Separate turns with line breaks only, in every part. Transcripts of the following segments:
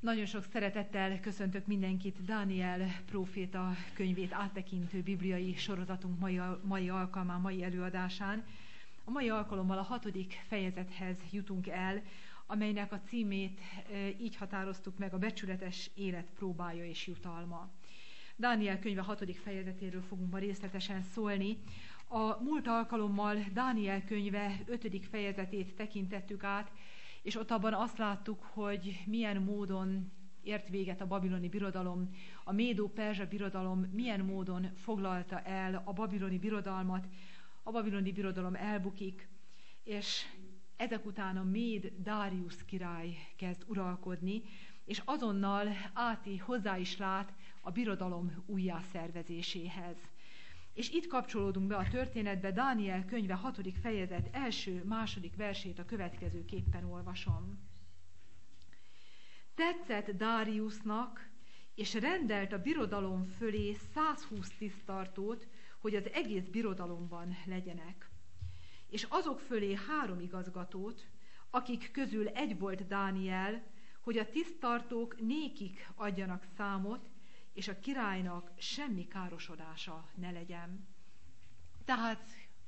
Nagyon sok szeretettel köszöntök mindenkit Dániel próféta könyvét áttekintő bibliai sorozatunk mai alkalmán, mai előadásán. A mai alkalommal a 6. fejezethez jutunk el, amelynek a címét így határoztuk meg: a becsületes élet próbája és jutalma. Dániel könyve 6. fejezetéről fogunk ma részletesen szólni. A múlt alkalommal Dániel könyve 5. fejezetét tekintettük át, és ott abban azt láttuk, hogy milyen módon ért véget a babiloni birodalom, a médó-perzsa birodalom milyen módon foglalta el a babiloni birodalmat, a babiloni birodalom elbukik, és ezek után a méd Dáriusz király kezd uralkodni, és azonnal hozzá is lát a birodalom újjászervezéséhez. És itt kapcsolódunk be a történetbe. Dániel könyve 6. fejezet 1.-2. versét a következőképpen olvasom. Tetszett Dáriusznak, és rendelt a birodalom fölé 120 tiszttartót, hogy az egész birodalomban legyenek. És azok fölé 3 igazgatót, akik közül egy volt Dániel, hogy a tiszttartók nékik adjanak számot, és a királynak semmi károsodása ne legyen. Tehát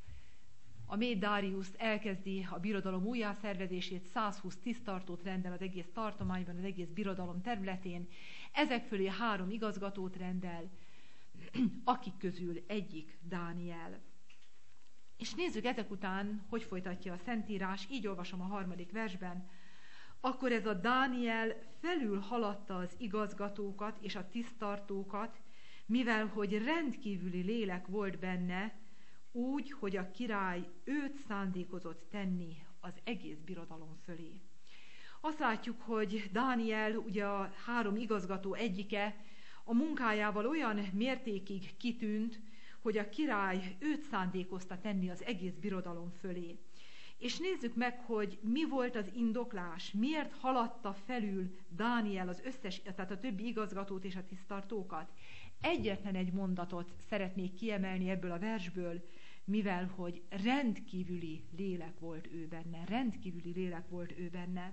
a méd Dáriusz elkezdi a birodalom újjászervezését, 120 tiszttartót rendel az egész tartományban, az egész birodalom területén. Ezek fölé 3 igazgatót rendel, akik közül egyik Dániel. És nézzük ezek után, hogy folytatja a Szentírás. Így olvasom a 3. versben. Akkor ez a Dániel felül haladta az igazgatókat és a tiszttartókat, mivel hogy rendkívüli lélek volt benne, úgy, hogy a király őt szándékozott tenni az egész birodalom fölé. Azt látjuk, hogy Dániel, ugye a 3 igazgató egyike, a munkájával olyan mértékig kitűnt, hogy a király őt szándékozta tenni az egész birodalom fölé. És nézzük meg, hogy mi volt az indoklás, miért haladta felül Dániel tehát a többi igazgatót és a tiszttartókat. Egyetlen egy mondatot szeretnék kiemelni ebből a versből, mivel hogy rendkívüli lélek volt ő benne, rendkívüli lélek volt ő benne.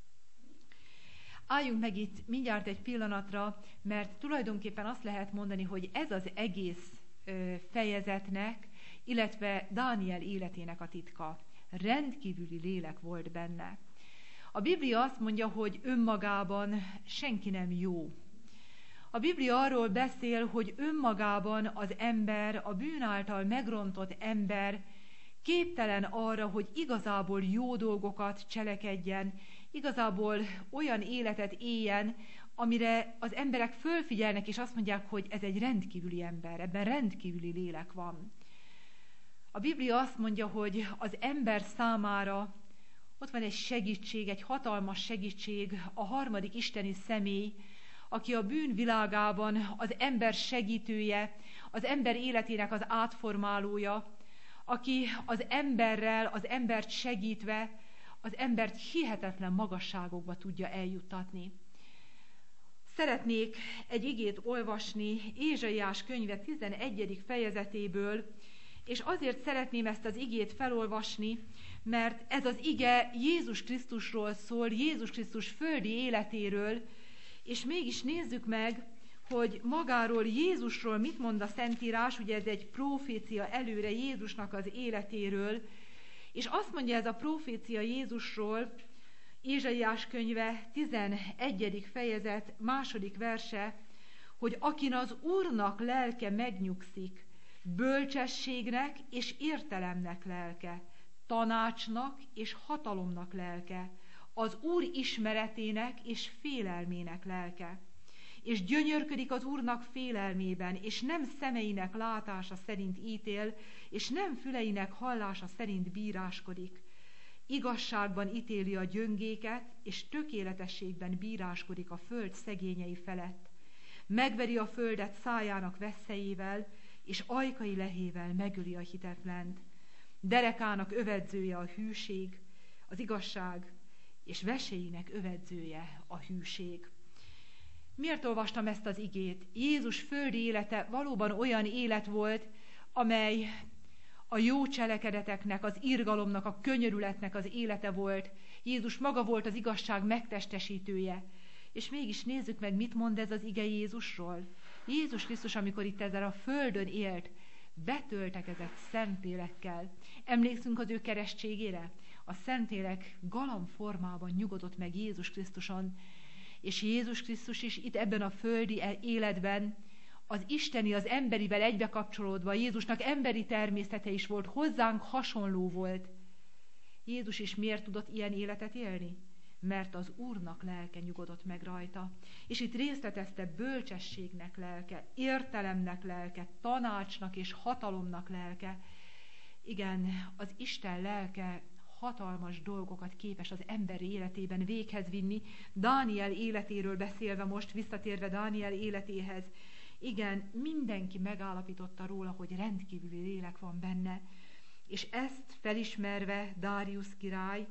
Álljunk meg itt mindjárt egy pillanatra, mert tulajdonképpen azt lehet mondani, hogy ez az egész fejezetnek, illetve Dániel életének a titka. Rendkívüli lélek volt benne. A Biblia azt mondja, hogy önmagában senki nem jó. A Biblia arról beszél, hogy önmagában az ember, a bűn által megrontott ember képtelen arra, hogy igazából jó dolgokat cselekedjen, igazából olyan életet éljen, amire az emberek fölfigyelnek, és azt mondják, hogy ez egy rendkívüli ember, ebben rendkívüli lélek van. A Biblia azt mondja, hogy az ember számára ott van egy segítség, egy hatalmas segítség, a harmadik isteni személy, aki a bűn világában az ember segítője, az ember életének az átformálója, aki az emberrel, az embert segítve, az embert hihetetlen magasságokba tudja eljuttatni. Szeretnék egy igét olvasni Ézsaiás könyve 11. fejezetéből, és azért szeretném ezt az igét felolvasni, mert ez az ige Jézus Krisztusról szól, Jézus Krisztus földi életéről, és mégis nézzük meg, hogy magáról, Jézusról mit mond a Szentírás. Ugye ez egy profécia előre Jézusnak az életéről, és azt mondja ez a profécia Jézusról, Ézsaiás könyve 11. fejezet 2. verse, hogy akin az Úrnak lelke megnyugszik, bölcsességnek és értelemnek lelke, tanácsnak és hatalomnak lelke, az Úr ismeretének és félelmének lelke. És gyönyörködik az Úrnak félelmében, és nem szemeinek látása szerint ítél, és nem füleinek hallása szerint bíráskodik. Igazságban ítéli a gyöngéket, és tökéletességben bíráskodik a föld szegényei felett. Megveri a földet szájának veszélyével, és ajkai lehével megöli a hitetlent. Derekának övedzője a hűség, az igazság, és veséinek övedzője a hűség. Miért olvastam ezt az igét? Jézus földi élete valóban olyan élet volt, amely a jó cselekedeteknek, az irgalomnak, a könyörületnek az élete volt. Jézus maga volt az igazság megtestesítője. És mégis nézzük meg, mit mond ez az ige Jézusról. Jézus Krisztus, amikor itt ezen a földön élt, betöltekezett Szentlélekkel. Emlékszünk az ő keresztségére? A Szentlélek galamb formában nyugodott meg Jézus Krisztuson, és Jézus Krisztus is itt ebben a földi életben az isteni, az emberivel egybekapcsolódva, Jézusnak emberi természete is volt, hozzánk hasonló volt. Jézus is miért tudott ilyen életet élni? Mert az Úrnak lelke nyugodott meg rajta. És itt részletezte bölcsességnek lelke, értelemnek lelke, tanácsnak és hatalomnak lelke. Igen, az Isten lelke hatalmas dolgokat képes az ember életében véghez vinni. Dániel életéről beszélve most, visszatérve Dániel életéhez, igen, mindenki megállapította róla, hogy rendkívüli lélek van benne, és ezt felismerve Dáriusz király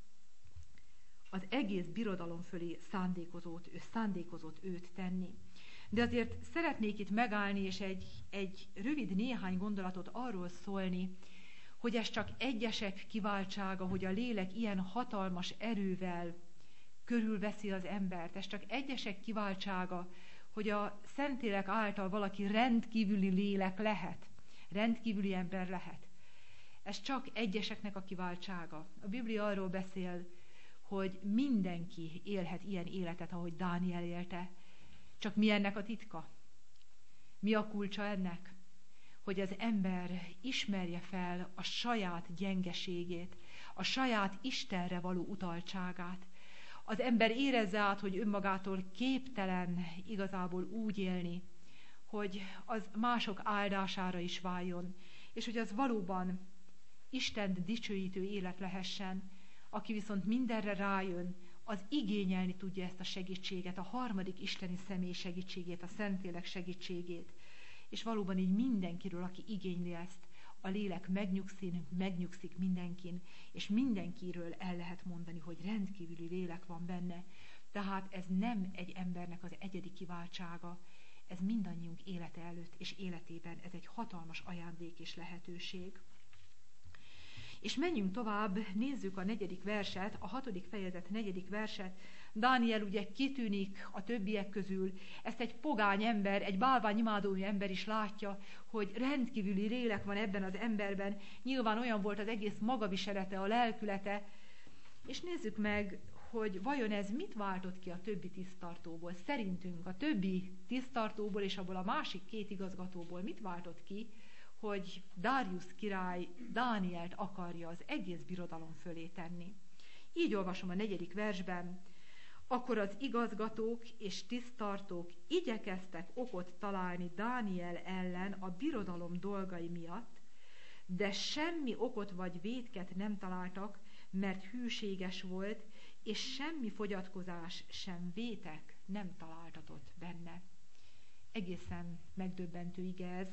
az egész birodalom fölé szándékozott őt tenni. De azért szeretnék itt megállni, és egy rövid néhány gondolatot arról szólni, hogy ez csak egyesek kiváltsága, hogy a lélek ilyen hatalmas erővel körülveszi az embert. Ez csak egyesek kiváltsága, hogy a Szentlélek által valaki rendkívüli lélek lehet, rendkívüli ember lehet. Ez csak egyeseknek a kiváltsága. A Biblia arról beszél, hogy mindenki élhet ilyen életet, ahogy Dániel élte. Csak mi ennek a titka? Mi a kulcsa ennek? Hogy az ember ismerje fel a saját gyengeségét, a saját Istenre való utaltságát. Az ember érezze át, hogy önmagától képtelen igazából úgy élni, hogy az mások áldására is váljon, és hogy az valóban Istent dicsőítő élet lehessen. Aki viszont mindenre rájön, az igényelni tudja ezt a segítséget, a harmadik isteni személy segítségét, a Szentlélek segítségét. És valóban így mindenkiről, aki igényli ezt, a lélek megnyugszik mindenkin, és mindenkiről el lehet mondani, hogy rendkívüli lélek van benne. Tehát ez nem egy embernek az egyedi kiváltsága, ez mindannyiunk élete előtt és életében, ez egy hatalmas ajándék és lehetőség. És menjünk tovább, nézzük a 4. verset, a 6. fejezet 4. verset. Dániel ugye kitűnik a többiek közül, ezt egy pogány ember, egy bálványimádó ember is látja, hogy rendkívüli lélek van ebben az emberben, nyilván olyan volt az egész magaviselete, a lelkülete, és nézzük meg, hogy vajon ez mit váltott ki a többi tisztartóból. Szerintünk a többi tisztartóból és abból a másik 2 igazgatóból mit váltott ki, hogy Dáriusz király Dánielt akarja az egész birodalom fölé tenni. Így olvasom a 4. versben. Akkor az igazgatók és tisztartók igyekeztek okot találni Dániel ellen a birodalom dolgai miatt, de semmi okot vagy vétket nem találtak, mert hűséges volt, és semmi fogyatkozás sem vétek nem találtatott benne. Egészen megdöbbentő ige ez.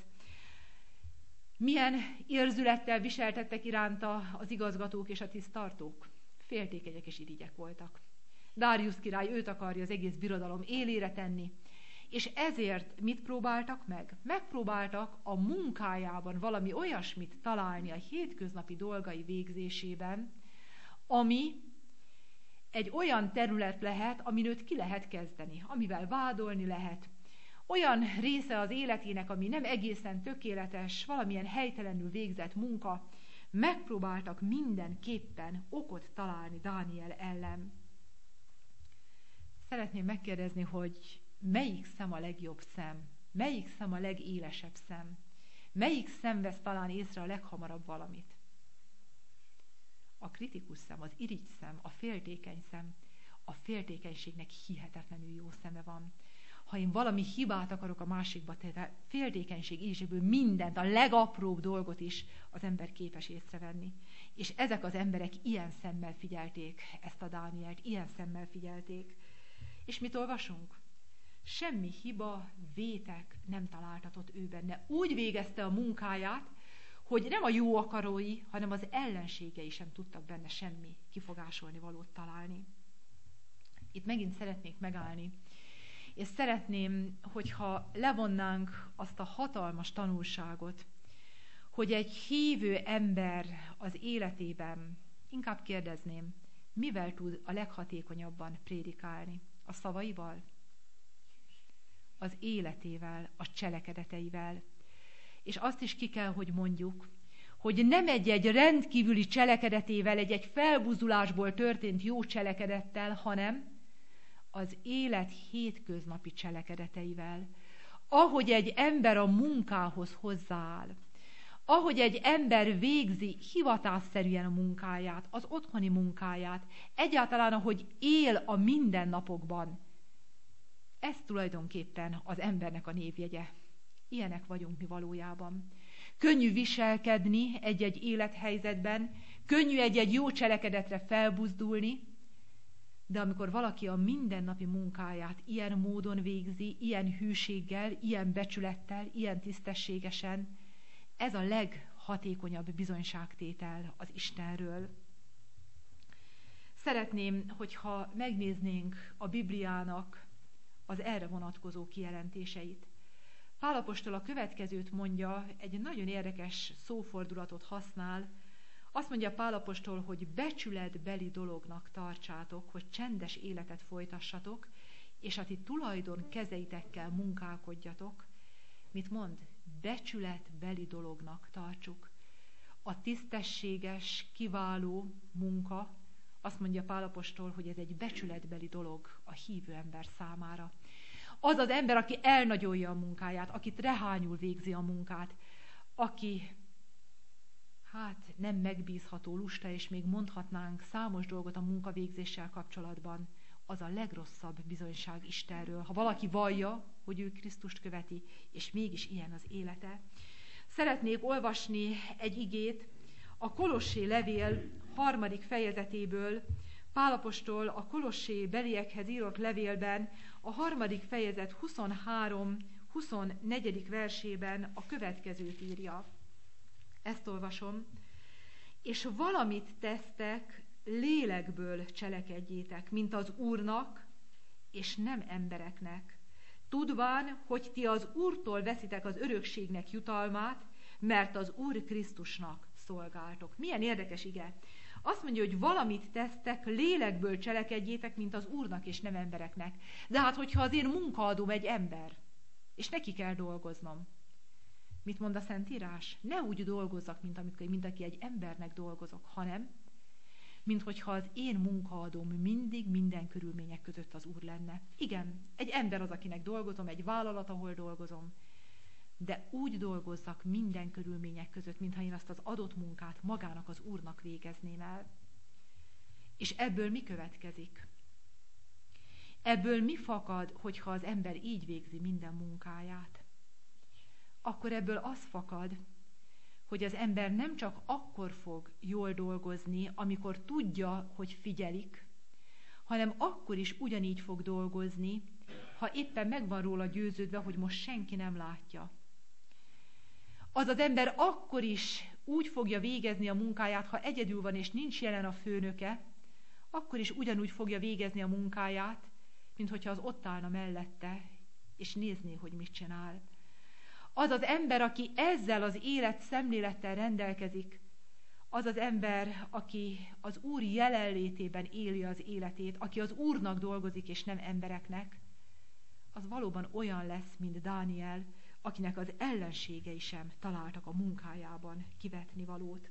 Milyen érzülettel viseltettek iránta az igazgatók és a tisztartók? Féltékenyek és irigyek voltak. Dáriusz király őt akarja az egész birodalom élére tenni, és ezért mit próbáltak meg? Megpróbáltak a munkájában valami olyasmit találni a hétköznapi dolgai végzésében, ami egy olyan terület lehet, amin őt ki lehet kezdeni, amivel vádolni lehet. Olyan része az életének, ami nem egészen tökéletes, valamilyen helytelenül végzett munka, megpróbáltak mindenképpen okot találni Dániel ellen. Szeretném megkérdezni, hogy melyik szem a legjobb szem? Melyik szem a legélesebb szem? Melyik szem vesz talán észre a leghamarabb valamit? A kritikus szem, az irigy szem, a féltékeny szem. A féltékenységnek hihetetlenül jó szeme van. Ha én valami hibát akarok a másikba tenni, féltékenység irigységből mindent, a legapróbb dolgot is az ember képes észrevenni. És ezek az emberek ilyen szemmel figyelték ezt a Dánielt, ilyen szemmel figyelték. És mit olvasunk? Semmi hiba, vétek nem találtatott ő benne. Úgy végezte a munkáját, hogy nem a jó akarói, hanem az ellenségei sem tudtak benne semmi kifogásolni valót találni. Itt megint szeretnék megállni, és szeretném, hogyha levonnánk azt a hatalmas tanulságot, hogy egy hívő ember az életében, inkább kérdezném, mivel tud a leghatékonyabban prédikálni? A szavaival? Az életével, a cselekedeteivel. És azt is ki kell, hogy mondjuk, hogy nem egy rendkívüli cselekedetével, egy felbuzulásból történt jó cselekedettel, hanem az élet hétköznapi cselekedeteivel. Ahogy egy ember a munkához hozzááll, ahogy egy ember végzi hivatásszerűen a munkáját, az otthoni munkáját, egyáltalán ahogy él a mindennapokban. Ez tulajdonképpen az embernek a névjegye. Ilyenek vagyunk mi valójában. Könnyű viselkedni egy-egy élethelyzetben, könnyű egy-egy jó cselekedetre felbuzdulni, de amikor valaki a mindennapi munkáját ilyen módon végzi, ilyen hűséggel, ilyen becsülettel, ilyen tisztességesen, ez a leghatékonyabb bizonyságtétel az Istenről. Szeretném, hogyha megnéznénk a Bibliának az erre vonatkozó kijelentéseit. Pál apostol a következőt mondja, egy nagyon érdekes szófordulatot használ. Azt mondja Pál apostol, hogy becsületbeli dolognak tartsátok, hogy csendes életet folytassatok, és a ti tulajdon kezeitekkel munkálkodjatok. Mit mond? Becsületbeli dolognak tartsuk. A tisztességes, kiváló munka, azt mondja Pál apostol, hogy ez egy becsületbeli dolog a hívő ember számára. Az az ember, aki elnagyolja a munkáját, akit rehányul végzi a munkát, aki nem megbízható, lusta, és még mondhatnánk számos dolgot a munkavégzéssel kapcsolatban, az a legrosszabb bizonyság Istenről. Ha valaki vallja, hogy ő Krisztust követi, és mégis ilyen az élete. Szeretnék olvasni egy igét a Kolossé levél 3. fejezetéből. Pál apostol a Kolossé beliekhez írott levélben a 3. fejezet 23-24. versében a következőt írja. Ezt olvasom. És valamit tesztek, lélekből cselekedjétek, mint az Úrnak, és nem embereknek. Tudván, hogy ti az Úrtól veszitek az örökségnek jutalmát, mert az Úr Krisztusnak szolgáltok. Milyen érdekes ige. Azt mondja, hogy valamit tesztek, lélekből cselekedjétek, mint az Úrnak és nem embereknek. De hát, hogyha az én munkaadóm egy ember, és neki kell dolgoznom, mit mond a Szentírás? Ne úgy dolgozzak, mint aki egy embernek dolgozok, hanem, mint hogyha az én munkaadóm mindig minden körülmények között az Úr lenne. Igen, egy ember az, akinek dolgozom, egy vállalat, ahol dolgozom, de úgy dolgozzak minden körülmények között, mintha én azt az adott munkát magának az Úrnak végezném el. És ebből mi következik? Ebből mi fakad, hogyha az ember így végzi minden munkáját? Akkor ebből az fakad, hogy az ember nem csak akkor fog jól dolgozni, amikor tudja, hogy figyelik, hanem akkor is ugyanígy fog dolgozni, ha éppen meg van róla győződve, hogy most senki nem látja. Az az ember akkor is úgy fogja végezni a munkáját, ha egyedül van és nincs jelen a főnöke, akkor is ugyanúgy fogja végezni a munkáját, mint hogyha az ott állna mellette, és nézné, hogy mit csinál. Az az ember, aki ezzel az élet szemlélettel rendelkezik, az az ember, aki az Úr jelenlétében éli az életét, aki az Úrnak dolgozik, és nem embereknek, az valóban olyan lesz, mint Dániel, akinek az ellenségei sem találtak a munkájában kivetni valót.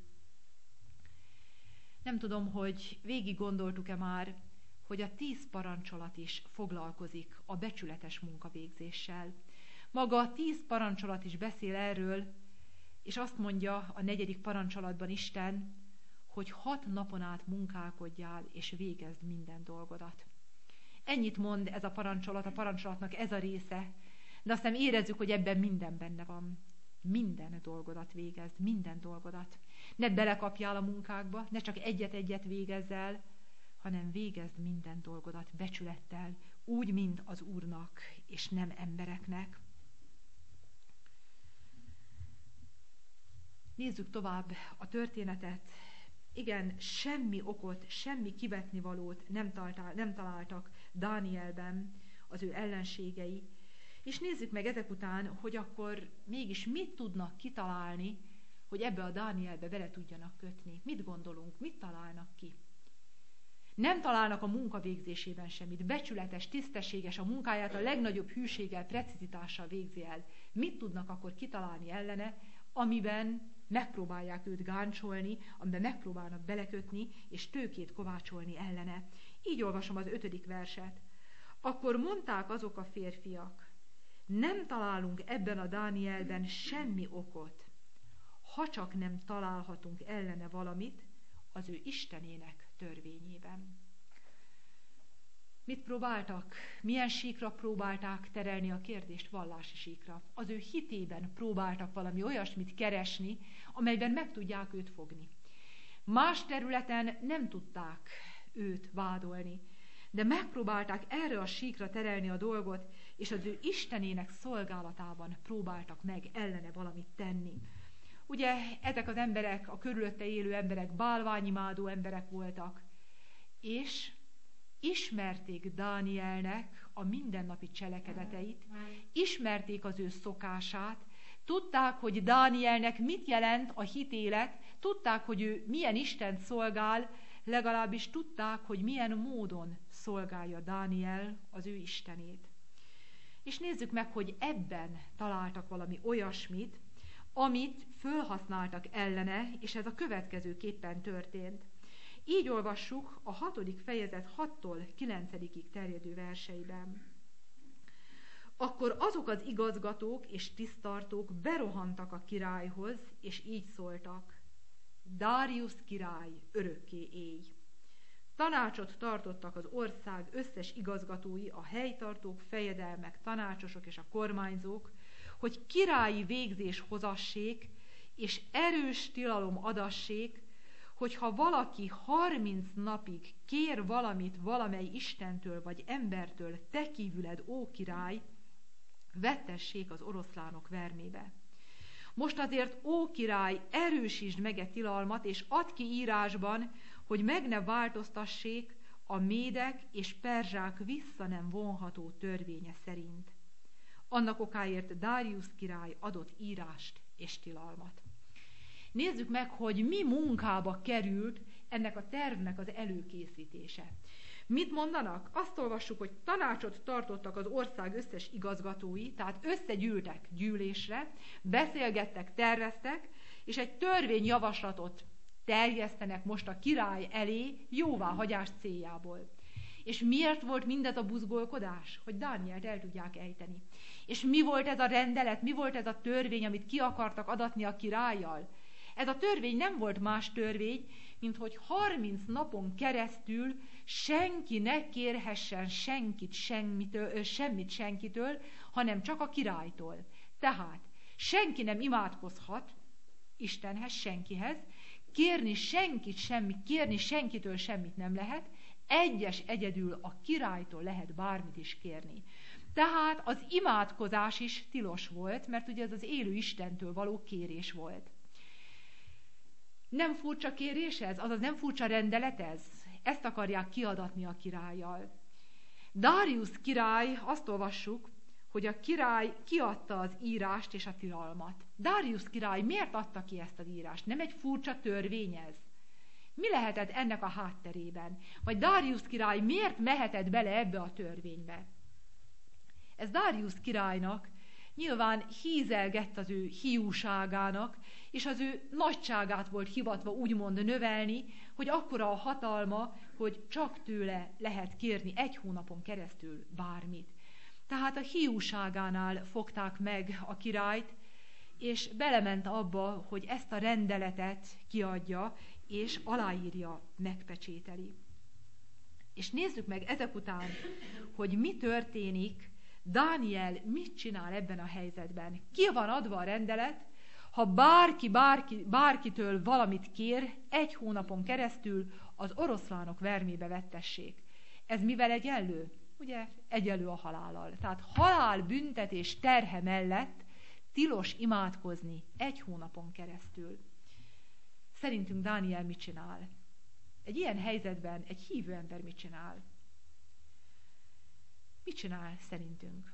Nem tudom, hogy végig gondoltuk-e már, hogy a 10 parancsolat is foglalkozik a becsületes munkavégzéssel. Maga a 10 parancsolat is beszél erről, és azt mondja a 4. parancsolatban Isten, hogy 6 napon át munkálkodjál, és végezd minden dolgodat. Ennyit mond ez a parancsolat, a parancsolatnak ez a része, de aztán érezzük, hogy ebben minden benne van. Minden dolgodat végezd, minden dolgodat. Ne belekapjál a munkákba, ne csak egyet-egyet végezz el, hanem végezd minden dolgodat becsülettel, úgy, mint az Úrnak, és nem embereknek. Nézzük tovább a történetet. Igen, semmi okot, semmi kivetnivalót nem találtak Dánielben az ő ellenségei. És nézzük meg ezek után, hogy akkor mégis mit tudnak kitalálni, hogy ebbe a Dánielbe bele tudjanak kötni. Mit gondolunk, mit találnak ki? Nem találnak a munka végzésében semmit. Becsületes, tisztességes, a munkáját a legnagyobb hűséggel, precizitással végzi el. Mit tudnak akkor kitalálni ellene, amiben megpróbálják őt gáncsolni, amiben megpróbálnak belekötni, és tőkét kovácsolni ellene. Így olvasom az 5. verset. Akkor mondták azok a férfiak, nem találunk ebben a Dánielben semmi okot, ha csak nem találhatunk ellene valamit az ő Istenének törvényében. Mit próbáltak? Milyen síkra próbálták terelni a kérdést? Vallási síkra. Az ő hitében próbáltak valami olyasmit keresni, amelyben meg tudják őt fogni. Más területen nem tudták őt vádolni, de megpróbálták erre a síkra terelni a dolgot, és az ő Istenének szolgálatában próbáltak meg ellene valamit tenni. Ugye ezek az emberek, a körülötte élő emberek bálványimádó emberek voltak, és ismerték Dánielnek a mindennapi cselekedeteit, ismerték az ő szokását, tudták, hogy Dánielnek mit jelent a hitélet, tudták, hogy ő milyen Istent szolgál, legalábbis tudták, hogy milyen módon szolgálja Dániel az ő Istenét. És nézzük meg, hogy ebben találtak valami olyasmit, amit fölhasználtak ellene, és ez a következőképpen történt. Így olvassuk a 6. fejezet 6-tól 9-ig terjedő verseiben. Akkor azok az igazgatók és tisztartók berohantak a királyhoz, és így szóltak. Dáriusz király, örökké élj! Tanácsot tartottak az ország összes igazgatói, a helytartók, fejedelmek, tanácsosok és a kormányzók, hogy királyi végzés hozassék, és erős tilalom adassék, hogyha valaki 30 napig kér valamit valamely Istentől vagy embertől, te kívüled, ó király, vettessék az oroszlánok vermébe. Most azért, ó király, erősítsd meg e tilalmat, és add ki írásban, hogy meg ne változtassék a médek és perzsák vissza nem vonható törvénye szerint. Annak okáért Dáriusz király adott írást és tilalmat. Nézzük meg, hogy mi munkába került ennek a tervnek az előkészítése. Mit mondanak? Azt olvassuk, hogy tanácsot tartottak az ország összes igazgatói, tehát összegyűltek gyűlésre, beszélgettek, terveztek, és egy törvényjavaslatot terjesztenek most a király elé jóváhagyás céljából. És miért volt mindez a buzgolkodás? Hogy Dánielt el tudják ejteni. És mi volt ez a rendelet, mi volt ez a törvény, amit ki akartak adatni a királlyal? Ez a törvény nem volt más törvény, mint hogy 30 napon keresztül senki ne kérhessen semmit senkitől, hanem csak a királytól. Tehát senki nem imádkozhat Istenhez, senkihez, kérni senkitől semmit nem lehet, egyedül a királytól lehet bármit is kérni. Tehát az imádkozás is tilos volt, mert ugye ez az élő Istentől való kérés volt. Nem furcsa kérés ez? Azaz nem furcsa rendelet ez? Ezt akarják kiadatni a királlyal. Dáriusz király, azt olvassuk, hogy a király kiadta az írást és a tilalmat. Dáriusz király miért adta ki ezt az írást? Nem egy furcsa törvény ez? Mi lehetett ennek a hátterében? Vagy Dáriusz király miért mehetett bele ebbe a törvénybe? Ez Dáriusz királynak nyilván hízelgett az ő hiúságának, és az ő nagyságát volt hivatva úgymond növelni, hogy akkora a hatalma, hogy csak tőle lehet kérni 1 hónapon keresztül bármit. Tehát a hiúságánál fogták meg a királyt, és belement abba, hogy ezt a rendeletet kiadja, és aláírja, megpecsételi. És nézzük meg ezek után, hogy mi történik, Dániel mit csinál ebben a helyzetben. Ki van adva a rendelet, ha bárkitől valamit kér, 1 hónapon keresztül az oroszlánok vermébe vettessék. Ez mivel egyenlő? Ugye egyenlő a halállal. Tehát halálbüntetés terhe mellett tilos imádkozni 1 hónapon keresztül. Szerintünk Dániel mit csinál? Egy ilyen helyzetben egy hívő ember mit csinál? Mit csinál szerintünk?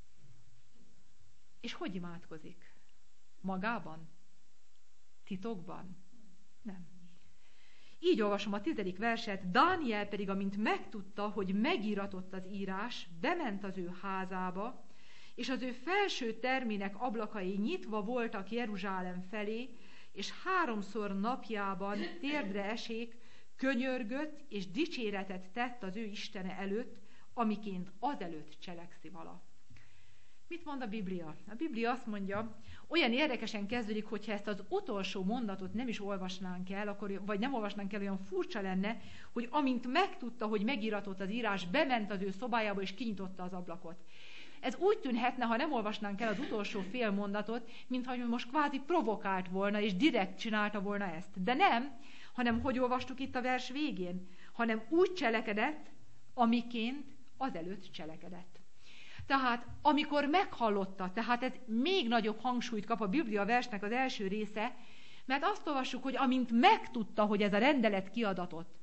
És hogy imádkozik? Magában? Titokban? Nem. Így olvasom a 10. verset: Dániel pedig, amint megtudta, hogy megíratott az írás, bement az ő házába, és az ő felső termének ablakai nyitva voltak Jeruzsálem felé, és 3-szor napjában térdre esék, könyörgött és dicséretet tett az ő Istene előtt, amiként azelőtt cselekszi vala. Mit mond a Biblia? A Biblia azt mondja, olyan érdekesen kezdődik, hogyha ezt az utolsó mondatot nem is olvasnánk el, akkor, vagy nem olvasnánk el, olyan furcsa lenne, hogy amint megtudta, hogy megíratott az írás, bement az ő szobájába és kinyitotta az ablakot. Ez úgy tűnhetne, ha nem olvasnánk el az utolsó fél mondatot, mintha most kvázi provokált volna, és direkt csinálta volna ezt. De nem, hanem hogy olvastuk itt a vers végén, hanem úgy cselekedett, amiként azelőtt cselekedett. Tehát, amikor meghallotta, tehát ez még nagyobb hangsúlyt kap a Biblia versnek az első része, mert azt olvassuk, hogy amint megtudta, hogy ez a rendelet kiadatott,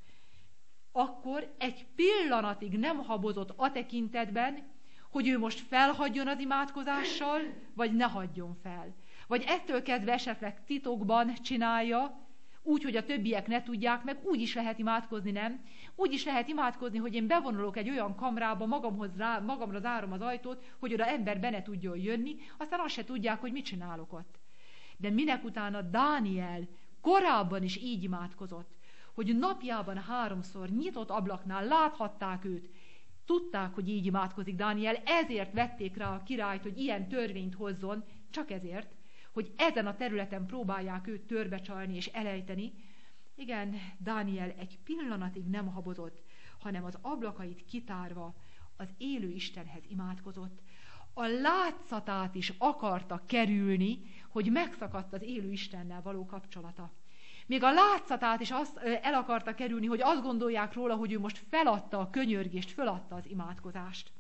akkor egy pillanatig nem habozott a tekintetben, hogy ő most felhagyjon az imádkozással, vagy ne hagyjon fel. Vagy ettől kezdve esetleg titokban csinálja, úgy, hogy a többiek ne tudják, meg úgy is lehet imádkozni, nem? Úgy is lehet imádkozni, hogy én bevonulok egy olyan kamrába, magamra zárom az ajtót, hogy oda ember be ne tudjon jönni, aztán azt se tudják, hogy mit csinálok ott. De minek utána Dániel korábban is így imádkozott, hogy napjában 3-szor nyitott ablaknál láthatták őt, tudták, hogy így imádkozik Dániel, ezért vették rá a királyt, hogy ilyen törvényt hozzon, csak ezért, hogy ezen a területen próbálják őt törbecsalni és elejteni. Igen, Dániel egy pillanatig nem habozott, hanem az ablakait kitárva az élő Istenhez imádkozott. A látszatát is akarta kerülni, hogy megszakadt az élő Istennel való kapcsolata. Még a látszatát is azt el akarta kerülni, hogy azt gondolják róla, hogy ő most feladta a könyörgést, feladta az imádkozást.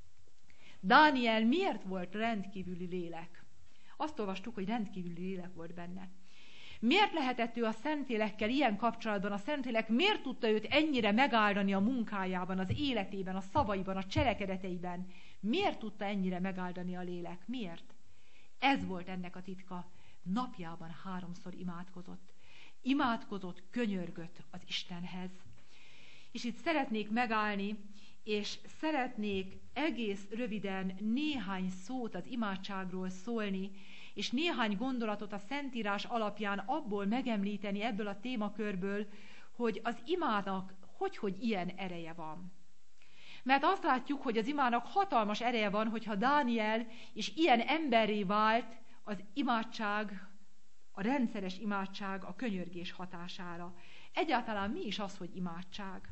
Dániel miért volt rendkívüli lélek? Azt olvastuk, hogy rendkívüli lélek volt benne. Miért lehetett ő a Szentlélekkel ilyen kapcsolatban? A Szentlélek miért tudta őt ennyire megáldani a munkájában, az életében, a szavaiban, a cselekedeteiben? Miért tudta ennyire megáldani a lélek? Miért? Ez volt ennek a titka. Napjában 3-szor imádkozott. Imádkozott, könyörgött az Istenhez. És itt szeretnék megállni, és szeretnék egész röviden néhány szót az imádságról szólni, és néhány gondolatot a Szentírás alapján abból megemlíteni, ebből a témakörből, hogy az imának hogy ilyen ereje van. Mert azt látjuk, hogy az imának hatalmas ereje van, hogyha Dániel és ilyen emberré vált az imádság, a rendszeres imádság a könyörgés hatására. Egyáltalán mi is az, hogy imádság?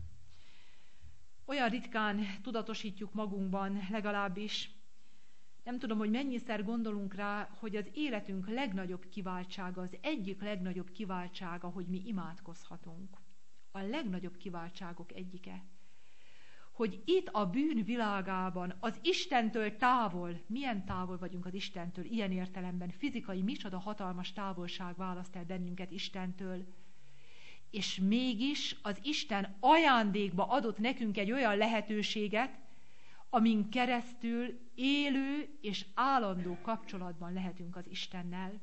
Olyan ritkán tudatosítjuk magunkban, legalábbis. Nem tudom, hogy mennyiszer gondolunk rá, hogy az életünk legnagyobb kiváltsága, az egyik legnagyobb kiváltsága, hogy mi imádkozhatunk. A legnagyobb kiváltságok egyike. Hogy itt a bűn világában, az Istentől távol, milyen távol vagyunk az Istentől, ilyen értelemben, fizikai, micsoda hatalmas távolság választ el bennünket Istentől, és mégis az Isten ajándékba adott nekünk egy olyan lehetőséget, amin keresztül élő és állandó kapcsolatban lehetünk az Istennel.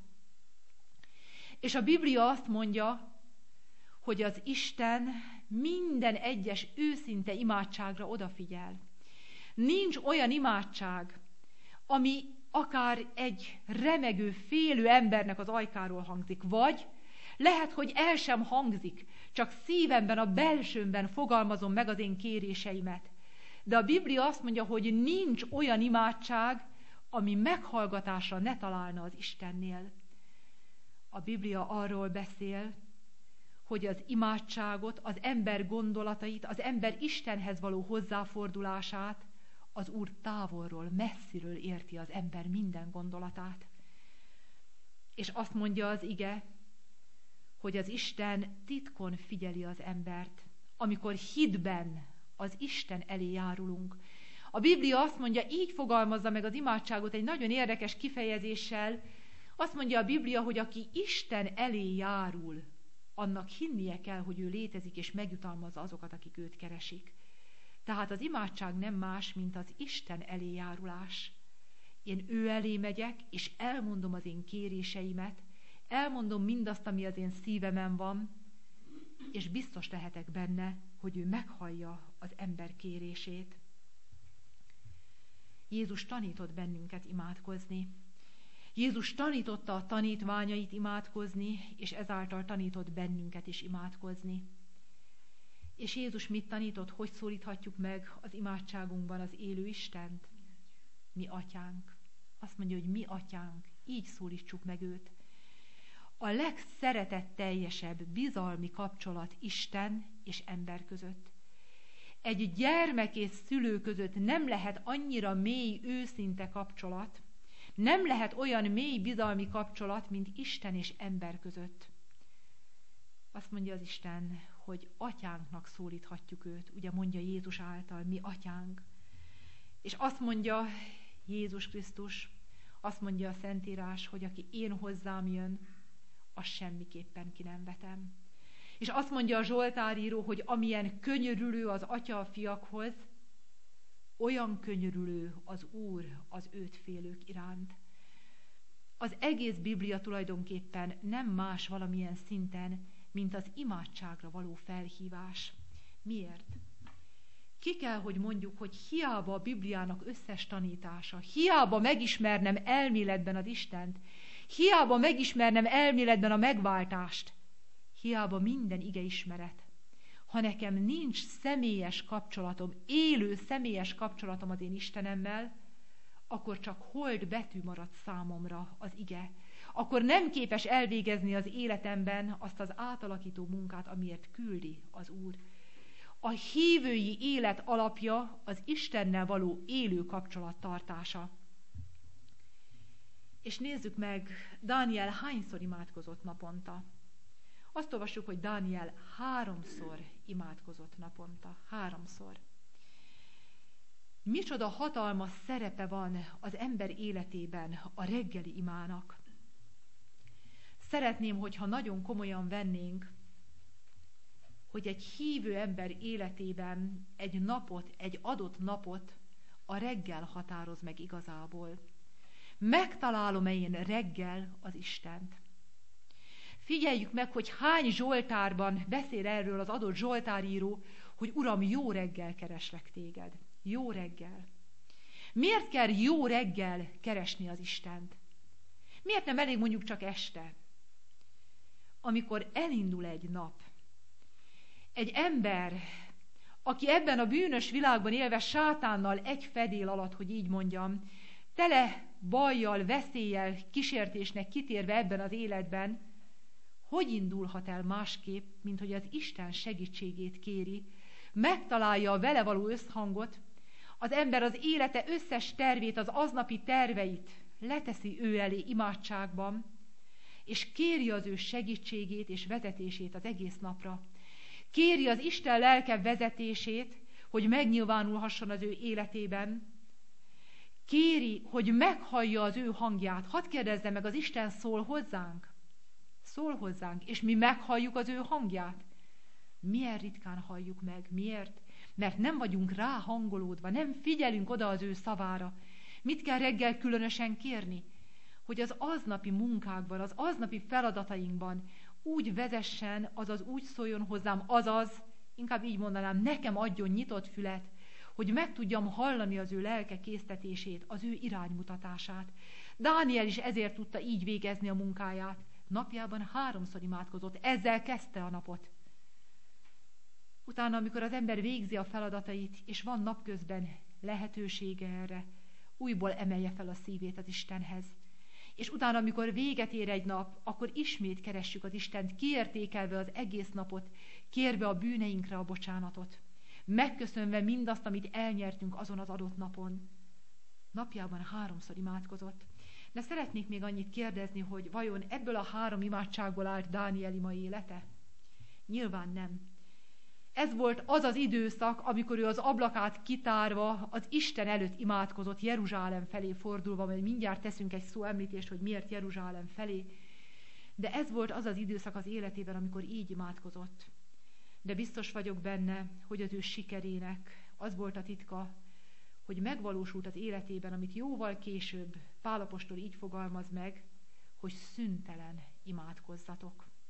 És a Biblia azt mondja, hogy az Isten minden egyes őszinte imádságra odafigyel. Nincs olyan imádság, ami akár egy remegő, félő embernek az ajkáról hangzik, vagy lehet, hogy el sem hangzik, csak szívemben, a belsőmben fogalmazom meg az én kéréseimet. De a Biblia azt mondja, hogy nincs olyan imádság, ami meghallgatásra ne találna az Istennél. A Biblia arról beszél, hogy az imádságot, az ember gondolatait, az ember Istenhez való hozzáfordulását az Úr távolról, messziről érti az ember minden gondolatát. És azt mondja az ige, hogy az Isten titkon figyeli az embert, amikor hitben az Isten elé járulunk. A Biblia azt mondja, így fogalmazza meg az imádságot egy nagyon érdekes kifejezéssel. Azt mondja a Biblia, hogy aki Isten elé járul, annak hinnie kell, hogy ő létezik, és megjutalmazza azokat, akik őt keresik. Tehát az imádság nem más, mint az Isten elé járulás. Én ő elé megyek, és elmondom az én kéréseimet, elmondom mindazt, ami az én szívemen van, és biztos lehetek benne, hogy ő meghallja az ember kérését. Jézus tanított bennünket imádkozni. Jézus tanította a tanítványait imádkozni, és ezáltal tanított bennünket is imádkozni. És Jézus mit tanított, hogy szólíthatjuk meg az imádságunkban az élő Istent? Mi atyánk. Azt mondja, hogy mi atyánk, így szólítsuk meg őt. A legszeretetteljesebb bizalmi kapcsolat Isten és ember között. Egy gyermek és szülő között nem lehet annyira mély, őszinte kapcsolat, nem lehet olyan mély bizalmi kapcsolat, mint Isten és ember között. Azt mondja az Isten, hogy atyánknak szólíthatjuk őt, ugye mondja Jézus által, mi atyánk. És azt mondja Jézus Krisztus, azt mondja a Szentírás, hogy aki én hozzám jön, azt semmiképpen ki nem vetem. És azt mondja a Zsoltáríró, hogy amilyen könyörülő az atya a fiakhoz, olyan könyörülő az Úr az őt félők iránt. Az egész Biblia tulajdonképpen nem más valamilyen szinten, mint az imádságra való felhívás. Miért? Ki kell, hogy mondjuk, hogy hiába a Bibliának összes tanítása, hiába megismernem elméletben az Istent, hiába megismernem elméletben a megváltást, hiába minden igeismeret, ha nekem nincs személyes kapcsolatom, élő személyes kapcsolatom az én Istenemmel, akkor csak hold betű marad számomra az ige. Akkor nem képes elvégezni az életemben azt az átalakító munkát, amiért küldi az Úr. A hívői élet alapja az Istennel való élő kapcsolattartása. És nézzük meg, Dániel hányszor imádkozott naponta. Azt olvassuk, hogy Dániel 3-szor imádkozott naponta. 3-szor. Micsoda hatalmas szerepe van az ember életében a reggeli imának. Szeretném, hogyha nagyon komolyan vennénk, hogy egy hívő ember életében egy napot, egy adott napot a reggel határoz meg igazából. Megtalálom-e én reggel az Istent? Figyeljük meg, hogy hány zsoltárban beszél erről az adott zsoltáríró, hogy Uram, jó reggel kereslek téged. Jó reggel. Miért kell jó reggel keresni az Istent? Miért nem elég mondjuk csak este? Amikor elindul egy nap, egy ember, aki ebben a bűnös világban élve sátánnal egy fedél alatt, hogy így mondjam, tele bajjal, veszéllyel, kísértésnek kitérve ebben az életben, hogy indulhat el másképp, mint hogy az Isten segítségét kéri, megtalálja a vele való összhangot, az ember az élete összes tervét, az aznapi terveit leteszi ő elé imádságban, és kéri az ő segítségét és vezetését az egész napra. Kéri az Isten lelke vezetését, hogy megnyilvánulhasson az ő életében. Kéri, hogy meghallja az ő hangját. Hadd kérdezzem meg, az Isten szól hozzánk? Szól hozzánk, és mi meghalljuk az ő hangját. Milyen ritkán halljuk meg? Miért? Mert nem vagyunk ráhangolódva, nem figyelünk oda az ő szavára. Mit kell reggel különösen kérni? Hogy az aznapi munkákban, az aznapi feladatainkban úgy vezessen, azaz úgy szóljon hozzám, azaz, inkább így mondanám, nekem adjon nyitott fület, hogy meg tudjam hallani az ő lelke késztetését, az ő iránymutatását. Dániel is ezért tudta így végezni a munkáját. Napjában 3-szor imádkozott, ezzel kezdte a napot. Utána, amikor az ember végzi a feladatait, és van napközben lehetősége erre, újból emelje fel a szívét az Istenhez. És utána, amikor véget ér egy nap, akkor ismét keressük az Istent, kiértékelve az egész napot, kérve a bűneinkre a bocsánatot, megköszönve mindazt, amit elnyertünk azon az adott napon. Napjában 3-szor imádkozott. De szeretnék még annyit kérdezni, hogy vajon ebből a 3 imádságból állt Dániel ima élete? Nyilván nem. Ez volt az az időszak, amikor ő az ablakát kitárva az Isten előtt imádkozott, Jeruzsálem felé fordulva, mert mindjárt teszünk egy szó említést, hogy miért Jeruzsálem felé. De ez volt az az időszak az életében, amikor így imádkozott. De biztos vagyok benne, hogy az ő sikerének az volt a titka, hogy megvalósult az életében, amit jóval később Pál apostol így fogalmaz meg, hogy szüntelen imádkozzatok.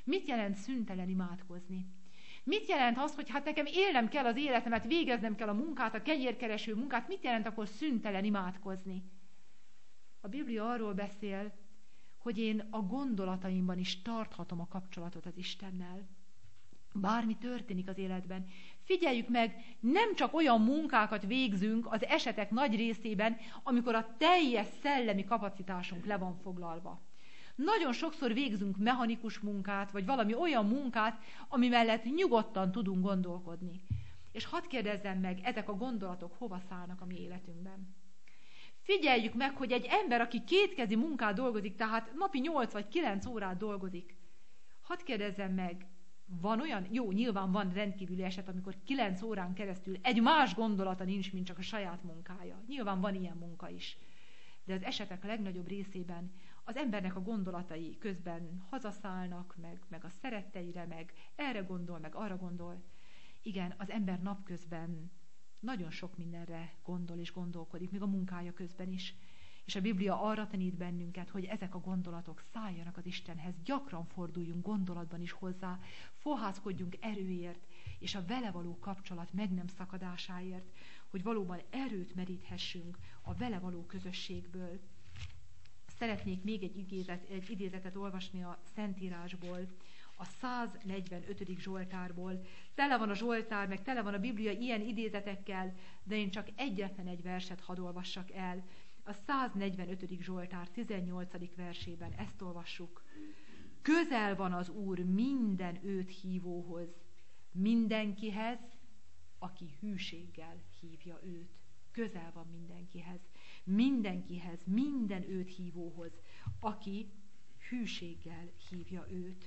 Mit jelent szüntelen imádkozni? Mit jelent az, hogy hát nekem élnem kell az életemet, végeznem kell a munkát, a kenyérkereső munkát, mit jelent akkor szüntelen imádkozni? A Biblia arról beszél, hogy én a gondolataimban is tarthatom a kapcsolatot az Istennel. Bármi történik az életben. Figyeljük meg, nem csak olyan munkákat végzünk az esetek nagy részében, amikor a teljes szellemi kapacitásunk le van foglalva. Nagyon sokszor végzünk mechanikus munkát, vagy valami olyan munkát, ami mellett nyugodtan tudunk gondolkodni. És hadd kérdezzem meg, ezek a gondolatok hova szállnak a mi életünkben? Figyeljük meg, hogy egy ember, aki kétkezi munkát dolgozik, tehát napi 8 vagy 9 órát dolgozik, hadd kérdezzem meg, van olyan, jó, nyilván van rendkívüli eset, amikor 9 órán keresztül egy más gondolata nincs, mint csak a saját munkája. Nyilván van ilyen munka is. De az esetek legnagyobb részében az embernek a gondolatai közben hazaszállnak, meg a szeretteire, meg erre gondol, meg arra gondol. Igen, az ember napközben nagyon sok mindenre gondol és gondolkodik, még a munkája közben is. És a Biblia arra tanít bennünket, hogy ezek a gondolatok szálljanak az Istenhez, gyakran forduljunk gondolatban is hozzá, fohászkodjunk erőért, és a vele való kapcsolat meg nem szakadásáért, hogy valóban erőt meríthessünk a vele való közösségből. Szeretnék még egy idézetet olvasni a Szentírásból, a 145. Zsoltárból. Tele van a Zsoltár, meg tele van a Biblia ilyen idézetekkel, de én csak egyetlen egy verset hadd olvassak el. A 145. Zsoltár 18. versében ezt olvassuk. Közel van az Úr minden őt hívóhoz, mindenkihez, aki hűséggel hívja őt. Közel van mindenkihez, minden őt hívóhoz, aki hűséggel hívja őt.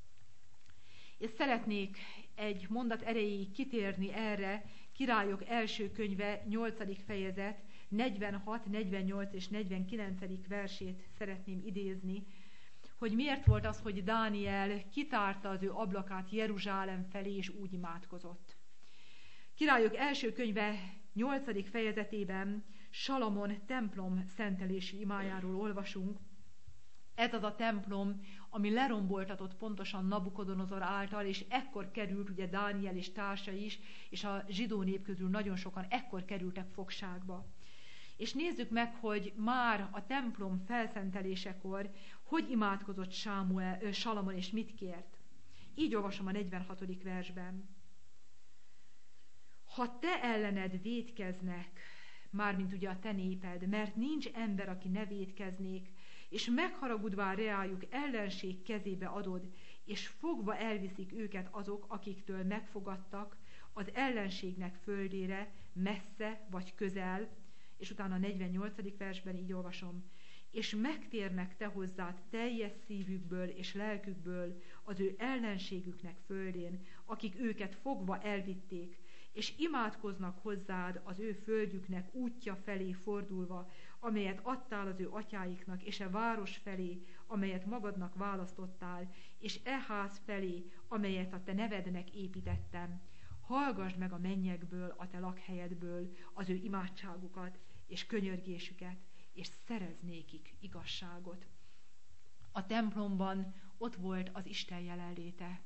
És szeretnék egy mondat erejéig kitérni erre, Királyok első könyve 8. fejezet 46, 48 és 49. versét szeretném idézni, hogy miért volt az, hogy Dániel kitárta az ő ablakát Jeruzsálem felé, és úgy imádkozott. Királyok első könyve 8. fejezetében Salamon templom szentelési imájáról olvasunk. Ez az a templom, ami leromboltatott pontosan Nabukodonozor által, és ekkor került ugye Dániel és társa is, és a zsidó nép közül nagyon sokan ekkor kerültek fogságba. És nézzük meg, hogy már a templom felszentelésekor hogy imádkozott Salamon, és mit kért. Így olvasom a 46. versben. Ha te ellened vétkeznek, mármint ugye a te néped, mert nincs ember, aki ne vétkeznék, és megharagudván reájuk ellenség kezébe adod, és fogva elviszik őket azok, akiktől megfogadtak, az ellenségnek földére, messze vagy közel, és utána a 48. versben így olvasom, és megtérnek te hozzád teljes szívükből és lelkükből az ő ellenségüknek földén, akik őket fogva elvitték, és imádkoznak hozzád az ő földjüknek útja felé fordulva, amelyet adtál az ő atyáiknak, és e város felé, amelyet magadnak választottál, és e ház felé, amelyet a te nevednek építettem. Hallgasd meg a mennyekből, a te lakhelyedből az ő imádságukat és könyörgésüket, és szerezz nékik igazságot. A templomban ott volt az Isten jelenléte,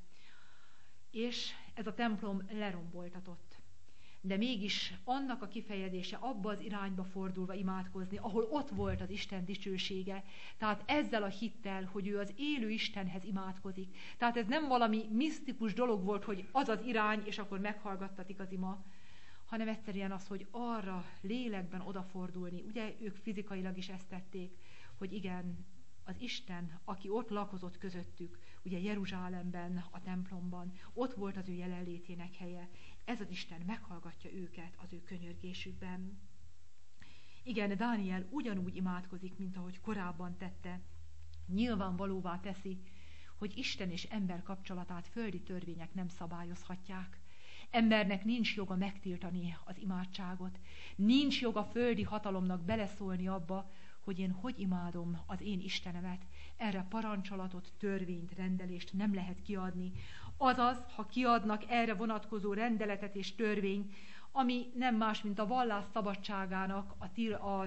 és ez a templom leromboltatott. De mégis annak a kifejezése abba az irányba fordulva imádkozni, ahol ott volt az Isten dicsősége, tehát ezzel a hittel, hogy ő az élő Istenhez imádkozik. Tehát ez nem valami misztikus dolog volt, hogy az az irány, és akkor meghallgattatik az ima, hanem egyszerűen az, hogy arra lélekben odafordulni. Ugye ők fizikailag is ezt tették, hogy igen, az Isten, aki ott lakozott közöttük, ugye Jeruzsálemben, a templomban, ott volt az ő jelenlétének helye. Ez az Isten meghallgatja őket az ő könyörgésükben. Igen, Dániel ugyanúgy imádkozik, mint ahogy korábban tette. Nyilvánvalóvá teszi, hogy Isten és ember kapcsolatát földi törvények nem szabályozhatják. Embernek nincs joga megtiltani az imádságot. Nincs joga földi hatalomnak beleszólni abba, hogy én hogy imádom az én Istenemet. Erre parancsolatot, törvényt, rendelést nem lehet kiadni. Azaz, ha kiadnak erre vonatkozó rendeletet és törvényt, ami nem más, mint a vallás szabadságának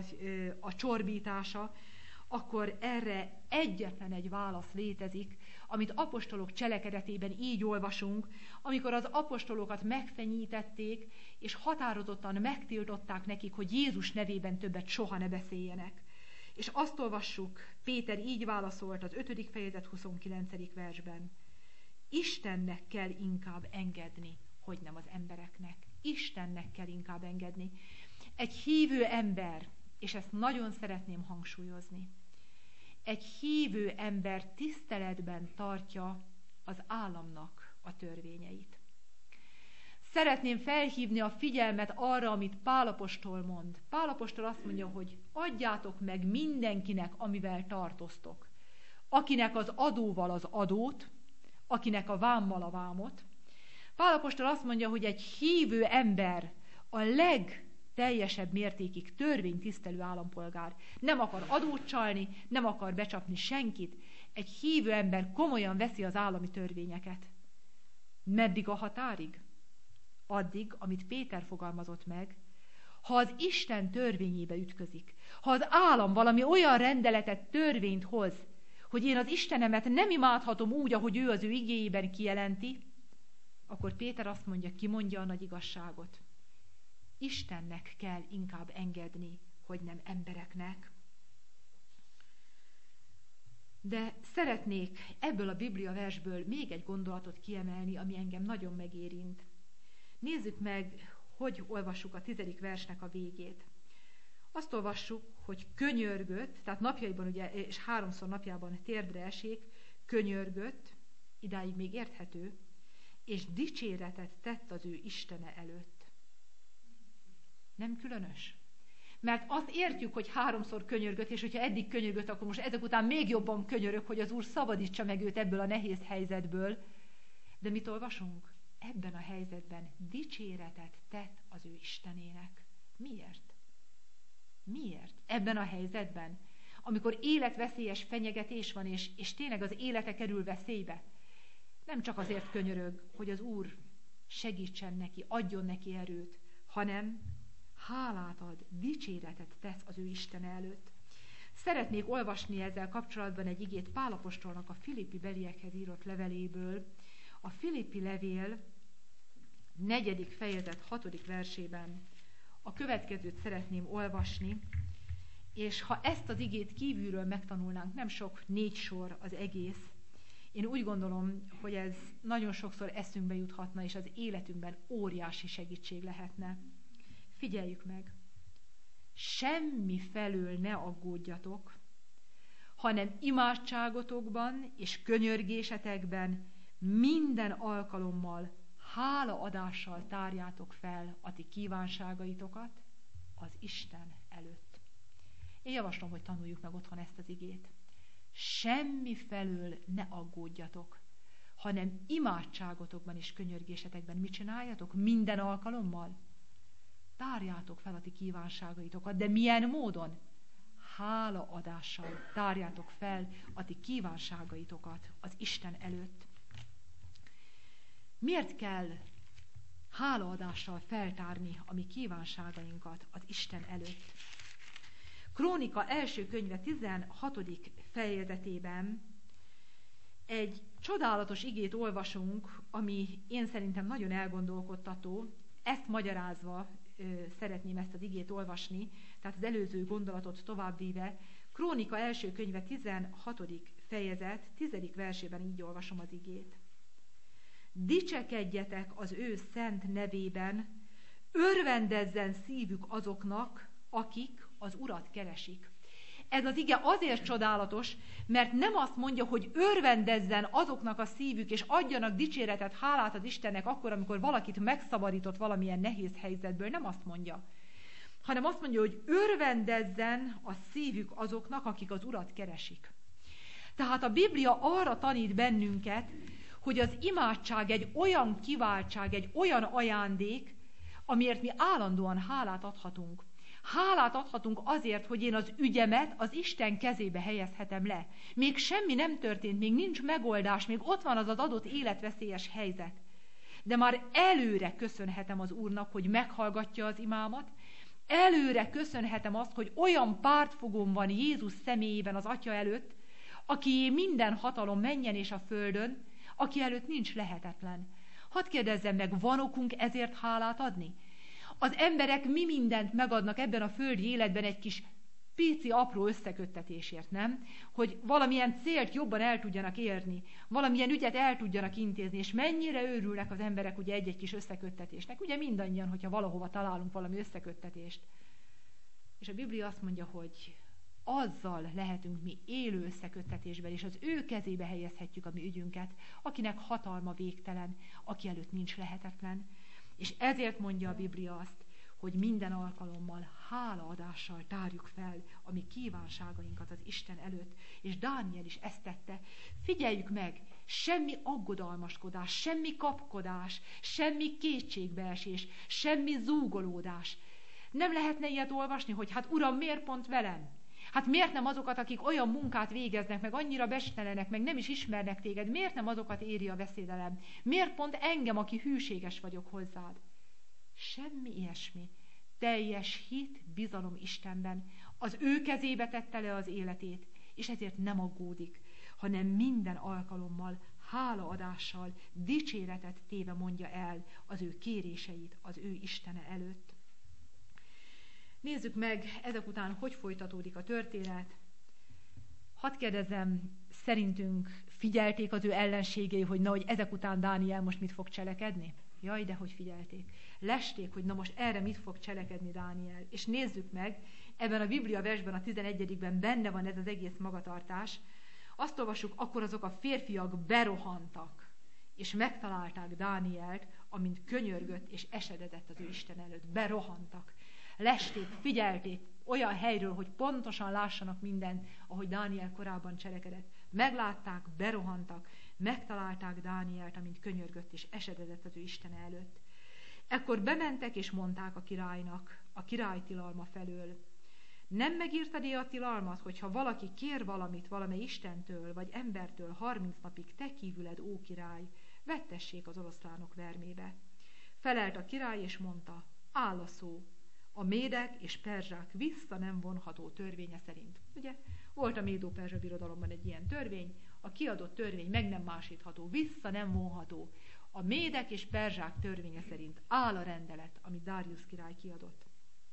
a csorbítása, akkor erre egyetlen egy válasz létezik, amit apostolok cselekedetében így olvasunk, amikor az apostolokat megfenyítették, és határozottan megtiltották nekik, hogy Jézus nevében többet soha ne beszéljenek. És azt olvassuk, Péter így válaszolt az 5. fejezet 29. versben. Istennek kell inkább engedni, hogy nem az embereknek. Istennek kell inkább engedni. Egy hívő ember, és ezt nagyon szeretném hangsúlyozni, egy hívő ember tiszteletben tartja az államnak a törvényeit. Szeretném felhívni a figyelmet arra, amit Pál apostol mond. Pál apostol azt mondja, hogy adjátok meg mindenkinek, amivel tartoztok. Akinek az adóval az adót, akinek a vámmal a vámot. Pál apostol azt mondja, hogy egy hívő ember a legteljesebb mértékig törvénytisztelő állampolgár. Nem akar adót csalni, nem akar becsapni senkit. Egy hívő ember komolyan veszi az állami törvényeket. Meddig a határig? Addig, amit Péter fogalmazott meg, ha az Isten törvényébe ütközik, ha az állam valami olyan rendeletet, törvényt hoz, hogy én az Istenemet nem imádhatom úgy, ahogy ő az ő igéjében kijelenti, akkor Péter azt mondja, kimondja a nagy igazságot. Istennek kell inkább engedni, hogy nem embereknek. De szeretnék ebből a Biblia versből még egy gondolatot kiemelni, ami engem nagyon megérint. Nézzük meg, hogy olvassuk a 10. versnek a végét. Azt olvassuk, hogy könyörgött, tehát napjaiban ugye, és 3-szor napjában térdre esik, könyörgött, idáig még érthető, és dicséretet tett az ő Istene előtt. Nem különös? Mert azt értjük, hogy 3-szor könyörgött, és hogyha eddig könyörgött, akkor most ezek után még jobban könyörög, hogy az Úr szabadítsa meg őt ebből a nehéz helyzetből. De mit olvasunk? Ebben a helyzetben dicséretet tett az ő Istenének. Miért? Miért? Ebben a helyzetben, amikor életveszélyes fenyegetés van, és tényleg az élete kerül veszélybe, nem csak azért könyörög, hogy az Úr segítsen neki, adjon neki erőt, hanem hálát ad, dicséretet tesz az ő Istene előtt. Szeretnék olvasni ezzel kapcsolatban egy igét Pál apostolnak a Filippi beliekhez írott leveléből. A Filippi levél 4. fejezet 6. versében a következőt szeretném olvasni, és ha ezt az igét kívülről megtanulnánk, nem sok, 4 sor az egész, én úgy gondolom, hogy ez nagyon sokszor eszünkbe juthatna, és az életünkben óriási segítség lehetne. Figyeljük meg! Semmi felől ne aggódjatok, hanem imádságotokban és könyörgésetekben minden alkalommal hálaadással tárjátok fel a ti kívánságaitokat az Isten előtt. Én javaslom, hogy tanuljuk meg otthon ezt az igét. Semmi felől ne aggódjatok, hanem imádságotokban és könyörgésetekben mit csináljatok? Minden alkalommal tárjátok fel a ti kívánságaitokat. De milyen módon? Hálaadással tárjátok fel a ti kívánságaitokat az Isten előtt. Miért kell hálaadással feltárni a mi kívánságainkat az Isten előtt? Krónika első könyve 16. fejezetében egy csodálatos igét olvasunk, ami én szerintem nagyon elgondolkodtató. Ezt magyarázva szeretném ezt az igét olvasni, tehát az előző gondolatot továbbvíve. Krónika első könyve 16. fejezet 10. versében így olvasom az igét. Dicsekedjetek az ő szent nevében, örvendezzen szívük azoknak, akik az Urat keresik. Ez az ige azért csodálatos, mert nem azt mondja, hogy örvendezzen azoknak a szívük, és adjanak dicséretet, hálát az Istennek akkor, amikor valakit megszabadított valamilyen nehéz helyzetből. Nem azt mondja, hanem azt mondja, hogy örvendezzen a szívük azoknak, akik az Urat keresik. Tehát a Biblia arra tanít bennünket, hogy az imádság egy olyan kiváltság, egy olyan ajándék, amiért mi állandóan hálát adhatunk. Hálát adhatunk azért, hogy én az ügyemet az Isten kezébe helyezhetem le. Még semmi nem történt, még nincs megoldás, még ott van az az adott életveszélyes helyzet. De már előre köszönhetem az Úrnak, hogy meghallgatja az imámat, előre köszönhetem azt, hogy olyan pártfogóm van Jézus személyében az Atya előtt, aki minden hatalom mennyen és a földön, aki előtt nincs lehetetlen. Hadd kérdezzem meg, van okunk ezért hálát adni? Az emberek mi mindent megadnak ebben a földi életben egy kis pici, apró összeköttetésért, nem? Hogy valamilyen célt jobban el tudjanak érni, valamilyen ügyet el tudjanak intézni, és mennyire örülnek az emberek ugye egy-egy kis összeköttetésnek. Ugye mindannyian, hogyha valahova találunk valami összeköttetést. És a Biblia azt mondja, hogy azzal lehetünk mi élő összeköttetésben, és az ő kezébe helyezhetjük a mi ügyünket, akinek hatalma végtelen, aki előtt nincs lehetetlen. És ezért mondja a Biblia azt, hogy minden alkalommal hálaadással tárjuk fel a mi kívánságainkat az Isten előtt. És Dániel is ezt tette. Figyeljük meg, semmi aggodalmaskodás, semmi kapkodás, semmi kétségbeesés, semmi zúgolódás. Nem lehetne ilyet olvasni, hogy hát Uram, miért pont velem? Hát miért nem azokat, akik olyan munkát végeznek, meg annyira bestelenek, meg nem is ismernek téged? Miért nem azokat éri a veszedelem? Miért pont engem, aki hűséges vagyok hozzád? Semmi ilyesmi. Teljes hit, bizalom Istenben. Az ő kezébe tette le az életét, és ezért nem aggódik, hanem minden alkalommal, hálaadással, dicséretet téve mondja el az ő kéréseit az ő Istene előtt. Nézzük meg ezek után, hogy folytatódik a történet. Hadd kérdezzem, szerintünk figyelték az ő ellenségei, hogy na, hogy ezek után Dániel most mit fog cselekedni? Jaj, de hogy figyelték. Lesték, hogy na most erre mit fog cselekedni Dániel. És nézzük meg, ebben a Biblia versben, a 11-ben benne van ez az egész magatartás. Azt olvassuk, akkor azok a férfiak berohantak, és megtalálták Dánielt, amint könyörgött és esedezett az ő Isten előtt. Berohantak. Lesték, figyelték olyan helyről, hogy pontosan lássanak mindent, ahogy Dániel korábban cselekedett. Meglátták, berohantak, megtalálták Dánielt, amint könyörgött és esedezett az ő Istene előtt. Ekkor bementek és mondták a királynak, a király tilalma felől: nem megírtad-e a tilalmat, hogyha valaki kér valamit valamely Istentől vagy embertől 30 napig te kívüled, ó király, vettessék az oroszlánok vermébe. Felelt a király és mondta: áll a szó. A médek és perzsák vissza nem vonható törvénye szerint. Ugye volt a Médó-perzsa birodalomban egy ilyen törvény, a kiadott törvény meg nem másítható, vissza nem vonható. A médek és perzsák törvénye szerint áll a rendelet, amit Dáriusz király kiadott.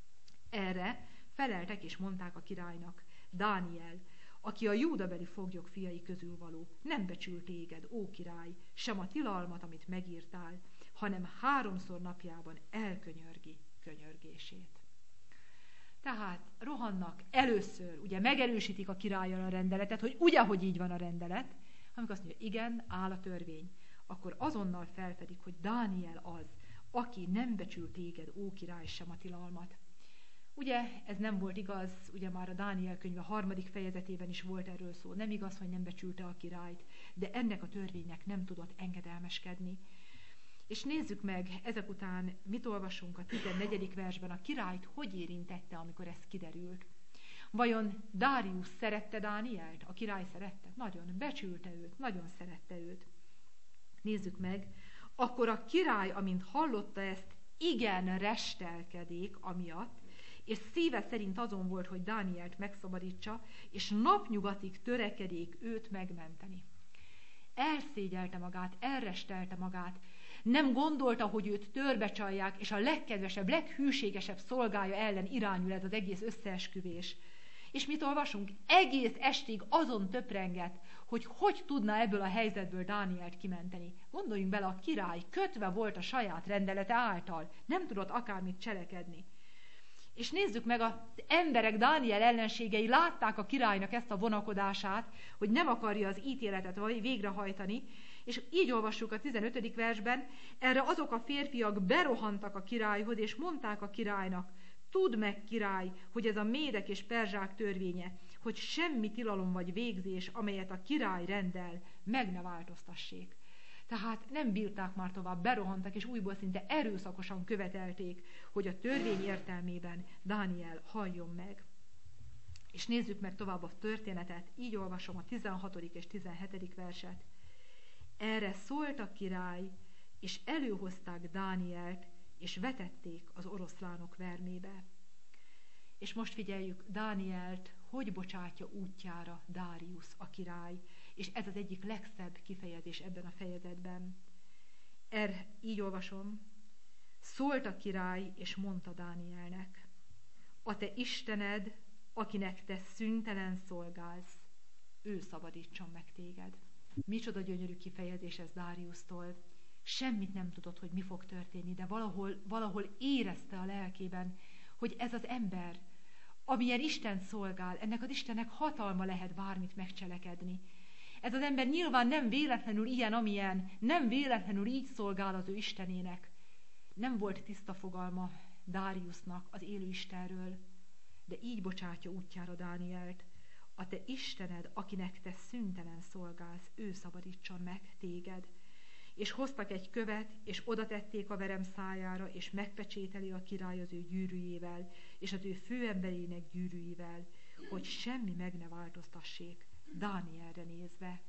Erre feleltek és mondták a királynak: Dániel, aki a júdabeli foglyok fiai közül való, nem becsül téged, ó király, sem a tilalmat, amit megírtál, hanem 3-szor napjában elkönyörgi könyörgését. Tehát rohannak először, ugye megerősítik a királlyal a rendeletet, hogy ugye, hogy így van a rendelet, amikor azt mondja, igen, áll a törvény, akkor azonnal felfedik, hogy Dániel az, aki nem becsül téged, ó király, sem a tilalmat. Ugye ez nem volt igaz, ugye már a Dániel könyve 3. fejezetében is volt erről szó, nem igaz, hogy nem becsülte a királyt, de ennek a törvénynek nem tudott engedelmeskedni. És nézzük meg, ezek után mit olvasunk a 14. versben, a királyt hogy érintette, amikor ez kiderült. Vajon Dáriusz szerette Dánielt? A király szerette? Nagyon. Becsülte őt, nagyon szerette őt. Nézzük meg, akkor a király, amint hallotta ezt, igen restelkedék amiatt, és szíve szerint azon volt, hogy Dánielt megszabadítsa, és napnyugatig törekedék őt megmenteni. Elszégyelte magát, elrestelte magát, nem gondolta, hogy őt törbecsalják, és a legkedvesebb, leghűségesebb szolgája ellen irányul ez az egész összeesküvés. És mit olvasunk? Egész estig azon töprengett, hogy tudna ebből a helyzetből Dánielt kimenteni. Gondoljunk bele, a király kötve volt a saját rendelete által, nem tudott akármit cselekedni. És nézzük meg, az emberek, Dániel ellenségei látták a királynak ezt a vonakodását, hogy nem akarja az ítéletet végrehajtani, és így olvassuk a 15. versben, erre azok a férfiak berohantak a királyhoz, és mondták a királynak: tudd meg, király, hogy ez a médek és perzsák törvénye, hogy semmi tilalom vagy végzés, amelyet a király rendel, meg ne változtassék. Tehát nem bírták már tovább, berohantak, és újból szinte erőszakosan követelték, hogy a törvény értelmében Dániel halljon meg. És nézzük meg tovább a történetet, így olvasom a 16. és 17. verset. Erre szólt a király, és előhozták Dánielt, és vetették az oroszlánok vermébe. És most figyeljük, Dánielt hogy bocsátja útjára Dáriusz a király. És ez az egyik legszebb kifejezés ebben a fejezetben. Így olvasom. Szólt a király, és mondta Dánielnek: a te Istened, akinek te szüntelen szolgálsz, ő szabadítson meg téged. Micsoda gyönyörű kifejezés ez Dáriusztól. Semmit nem tudott, hogy mi fog történni, de valahol érezte a lelkében, hogy ez az ember, amilyen Isten szolgál, ennek az Istennek hatalma lehet bármit megcselekedni. Ez az ember nyilván nem véletlenül ilyen, amilyen, nem véletlenül így szolgál az ő Istenének. Nem volt tiszta fogalma Dáriusznak az élő Istenről, de így bocsátja útjára Dánielt. A te Istened, akinek te szüntelen szolgálsz, ő szabadítson meg téged. És hoztak egy követ, és oda tették a verem szájára, és megpecsételi a király az ő gyűrűjével, és az ő főemberének gyűrűivel, hogy semmi meg ne változtassék Dánielre nézve.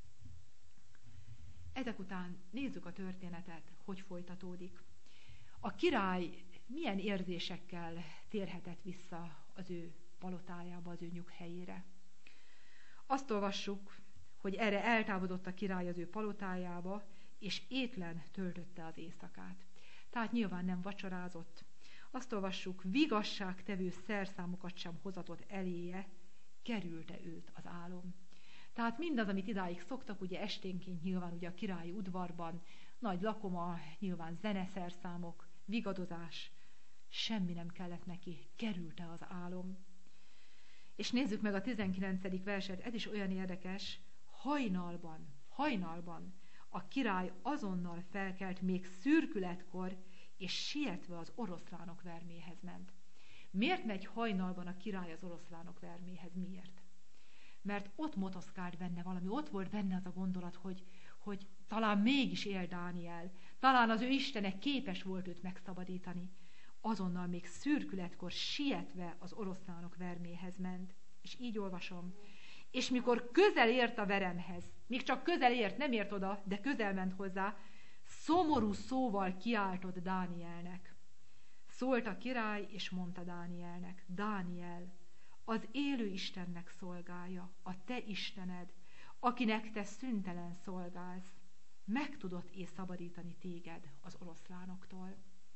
Ezek után nézzük a történetet, hogy folytatódik. A király milyen érzésekkel térhetett vissza az ő palotájába, az ő nyughelyére. Azt olvassuk, hogy erre eltávolodott a király az ő palotájába, és étlen töltötte az éjszakát. Tehát nyilván nem vacsorázott. Azt olvassuk, vigasságtevő szerszámokat sem hozatott eléje, kerülte őt az álom. Tehát mindaz, amit idáig szoktak, ugye esténként nyilván ugye a királyi udvarban, nagy lakoma, nyilván zeneszerszámok, vigadozás, semmi nem kellett neki, kerülte az álom. És nézzük meg a 19. verset, ez is olyan érdekes, hajnalban a király azonnal felkelt még szürkületkor, és sietve az oroszlánok verméhez ment. Miért megy hajnalban a király az oroszlánok verméhez? Miért? Mert ott motoszkált benne valami, ott volt benne az a gondolat, hogy talán mégis él Dániel, talán az ő Istene képes volt őt megszabadítani. Azonnal még szürkületkor sietve az oroszlánok verméhez ment. És így olvasom. És mikor közel ért a veremhez, még csak közel ért, nem ért oda, de közel ment hozzá, szomorú szóval kiáltott Dánielnek. Szólt a király, és mondta Dánielnek: Dániel, az élő Istennek szolgálja, a te Istened, akinek te szüntelen szolgálsz, meg tudott szabadítani téged az oroszlánoktól.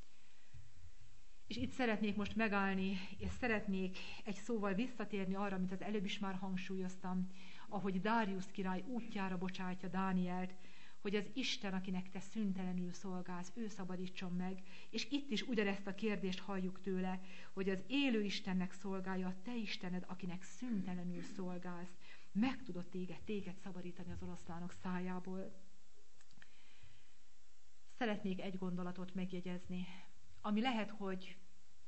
És itt szeretnék most megállni, és szeretnék egy szóval visszatérni arra, amit az előbb is már hangsúlyoztam, ahogy Dáriusz király útjára bocsátja Dánielt, hogy az Isten, akinek te szüntelenül szolgálsz, ő szabadítson meg. És itt is ugyanezt a kérdést halljuk tőle, hogy az élő Istennek szolgálja, a te Istened, akinek szüntelenül szolgálsz, meg tudott téged szabadítani az oroszlánok szájából. Szeretnék egy gondolatot megjegyezni, ami lehet, hogy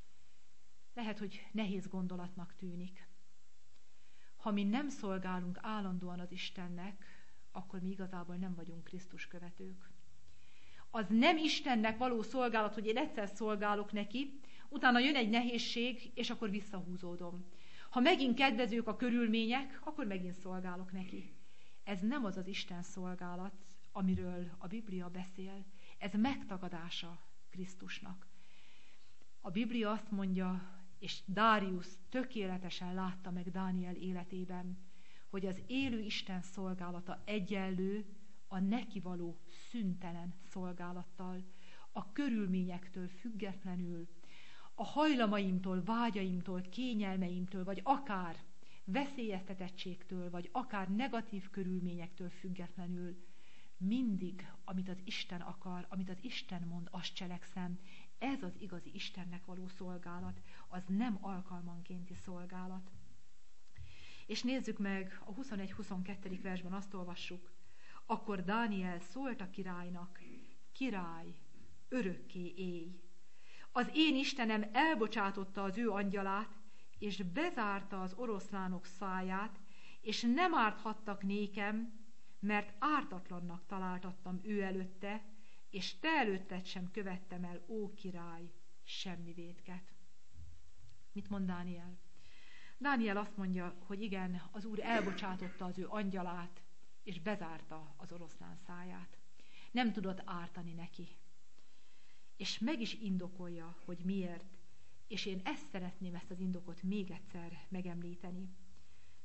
nehéz gondolatnak tűnik. Ha mi nem szolgálunk állandóan az Istennek, akkor mi igazából nem vagyunk Krisztus követők. Az nem Istennek való szolgálat, hogy én egyszer szolgálok neki, utána jön egy nehézség, és akkor visszahúzódom. Ha megint kedvezők a körülmények, akkor megint szolgálok neki. Ez nem az az Isten szolgálat, amiről a Biblia beszél. Ez megtagadása Krisztusnak. A Biblia azt mondja, és Dáriusz tökéletesen látta meg Dániel életében, hogy az élő Isten szolgálata egyenlő a neki való szüntelen szolgálattal, a körülményektől függetlenül, a hajlamaimtól, vágyaimtól, kényelmeimtől, vagy akár veszélyeztetettségtől, vagy akár negatív körülményektől függetlenül, mindig, amit az Isten akar, amit az Isten mond, azt cselekszem. Ez az igazi Istennek való szolgálat, az nem alkalmankénti szolgálat. És nézzük meg, a 21-22. versben azt olvassuk, akkor Dániel szólt a királynak: Király, örökké élj! Az én Istenem elbocsátotta az ő angyalát, és bezárta az oroszlánok száját, és nem árthattak nékem, mert ártatlannak találtattam ő előtte, és te előtted sem követtem el, ó király, semmi vétket. Mit mond Dániel? Dániel azt mondja, hogy igen, az Úr elbocsátotta az ő angyalát, és bezárta az oroszlán száját. Nem tudott ártani neki. És meg is indokolja, hogy miért. És én szeretném ezt az indokot még egyszer megemlíteni.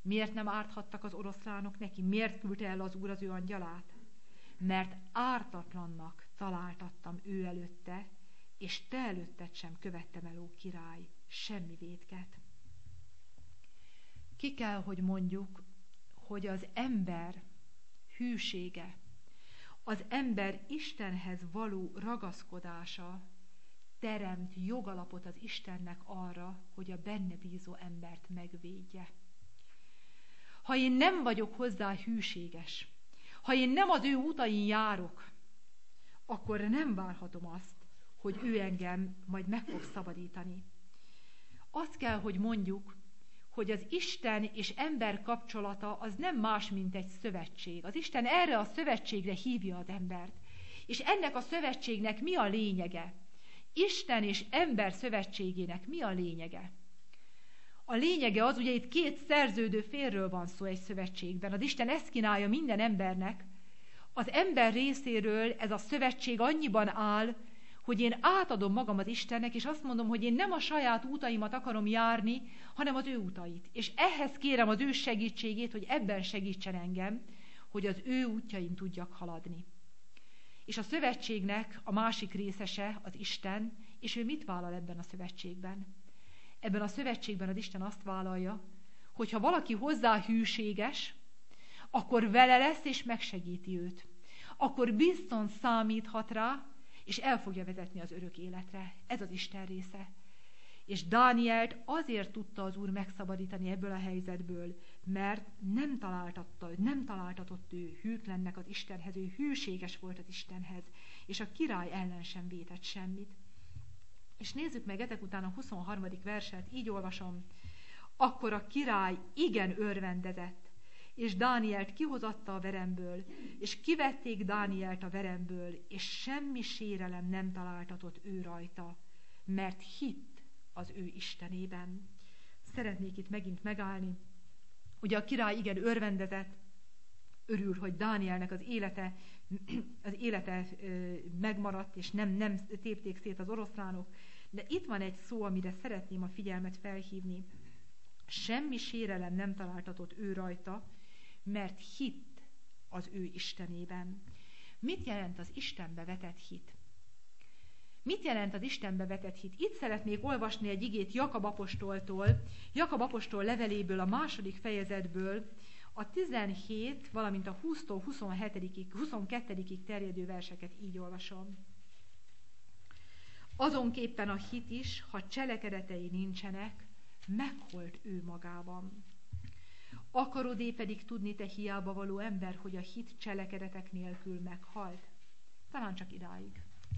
Miért nem árthattak az oroszlánok neki? Miért küldte el az Úr az ő angyalát? Mert ártatlannak találtattam ő előtte, és te előtted sem követtem el, ó király, semmi vétket. Ki kell, hogy mondjuk, hogy az ember hűsége, az ember Istenhez való ragaszkodása teremt jogalapot az Istennek arra, hogy a benne bízó embert megvédje. Ha én nem vagyok hozzá hűséges, ha én nem az ő utain járok, akkor nem várhatom azt, hogy ő engem majd meg fog szabadítani. Azt kell, hogy mondjuk, hogy az Isten és ember kapcsolata az nem más, mint egy szövetség. Az Isten erre a szövetségre hívja az embert. És ennek a szövetségnek mi a lényege? Isten és ember szövetségének mi a lényege? A lényege az, ugye itt két szerződő félről van szó egy szövetségben. Az Isten ezt kínálja minden embernek. Az ember részéről ez a szövetség annyiban áll, hogy én átadom magam az Istennek, és azt mondom, hogy én nem a saját útaimat akarom járni, hanem az ő útait. És ehhez kérem az ő segítségét, hogy ebben segítsen engem, hogy az ő útjain tudjak haladni. És a szövetségnek a másik részese az Isten, és ő mit vállal ebben a szövetségben? Ebben a szövetségben az Isten azt vállalja, hogy ha valaki hozzá hűséges, akkor vele lesz és megsegíti őt. Akkor bizton számíthat rá, és el fogja vezetni az örök életre. Ez az Isten része. És Dánielt azért tudta az Úr megszabadítani ebből a helyzetből, mert nem találtatott ő hűtlennek az Istenhez, ő hűséges volt az Istenhez, és a király ellen sem vétett semmit. És nézzük meg ezek után a 23. verset, így olvasom. Akkor a király igen örvendezett, és Dánielt kihozatta a veremből, és kivették Dánielt a veremből, és semmi sérelem nem találtatott ő rajta, mert hitt az ő Istenében. Szeretnék itt megint megállni. Ugye a király igen örvendezett, örül, hogy Dánielnek az élete megmaradt, és nem tépték szét az oroszlánok. De itt van egy szó, amire szeretném a figyelmet felhívni. Semmi sérelem nem találtatott ő rajta, mert hitt az ő Istenében. Mit jelent az Istenbe vetett hit? Mit jelent az Istenbe vetett hit? Itt szeretnék olvasni egy igét Jakab apostoltól, Jakab apostol leveléből, a 2. fejezetből, a 17, valamint a 20-tól 22-ig terjedő verseket így olvasom. Azonképpen a hit is, ha cselekedetei nincsenek, meghalt ő magában. Akarod-é pedig tudni, te hiába való ember, hogy a hit cselekedetek nélkül meghalt? Talán csak idáig.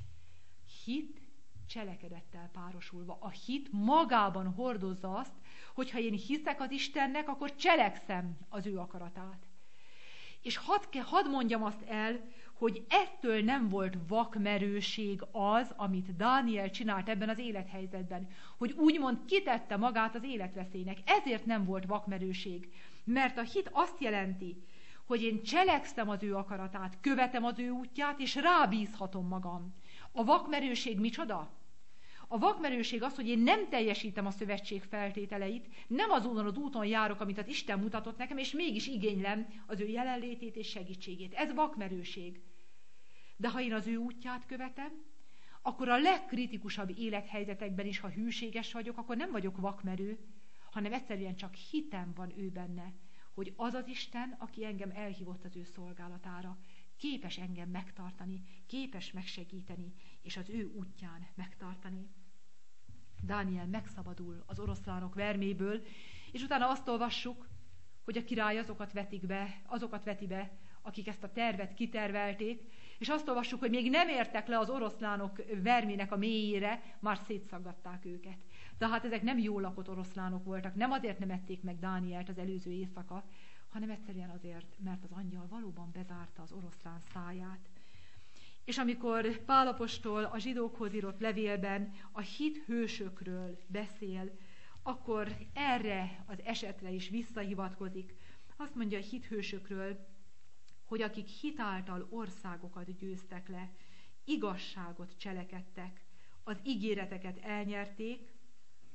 Hit cselekedettel párosulva. A hit magában hordozza azt, hogy ha én hiszek az Istennek, akkor cselekszem az ő akaratát. És hadd mondjam azt el, hogy ettől nem volt vakmerőség az, amit Dániel csinált ebben az élethelyzetben, hogy úgymond kitette magát az életveszélynek. Ezért nem volt vakmerőség, mert a hit azt jelenti, hogy én cselekszem az ő akaratát, követem az ő útját, és rábízhatom magam. A vakmerőség micsoda? A vakmerőség az, hogy én nem teljesítem a szövetség feltételeit, nem azon az úton járok, amit az Isten mutatott nekem, és mégis igénylem az ő jelenlétét és segítségét. Ez vakmerőség. De ha én az ő útját követem, akkor a legkritikusabb élethelyzetekben is, ha hűséges vagyok, akkor nem vagyok vakmerő, hanem egyszerűen csak hitem van ő benne, hogy az az Isten, aki engem elhívott az ő szolgálatára, képes engem megtartani, képes megsegíteni, és az ő útján megtartani. Dániel megszabadul az oroszlánok verméből, és utána azt olvassuk, hogy a király azokat veti be, akik ezt a tervet kitervelték, és azt olvassuk, hogy még nem értek le az oroszlánok vermének a mélyére, már szétszaggatták őket. Tehát ezek nem jól lakott oroszlánok voltak, nem azért nem ették meg Dánielt az előző éjszaka, hanem egyszerűen azért, mert az angyal valóban bezárta az oroszlán száját. És amikor Pál apostol a zsidókhoz írott levélben a hit hősökről beszél, akkor erre az esetre is visszahivatkozik. Azt mondja a hit hősökről, hogy akik hit által országokat győztek le, igazságot cselekedtek, az ígéreteket elnyerték,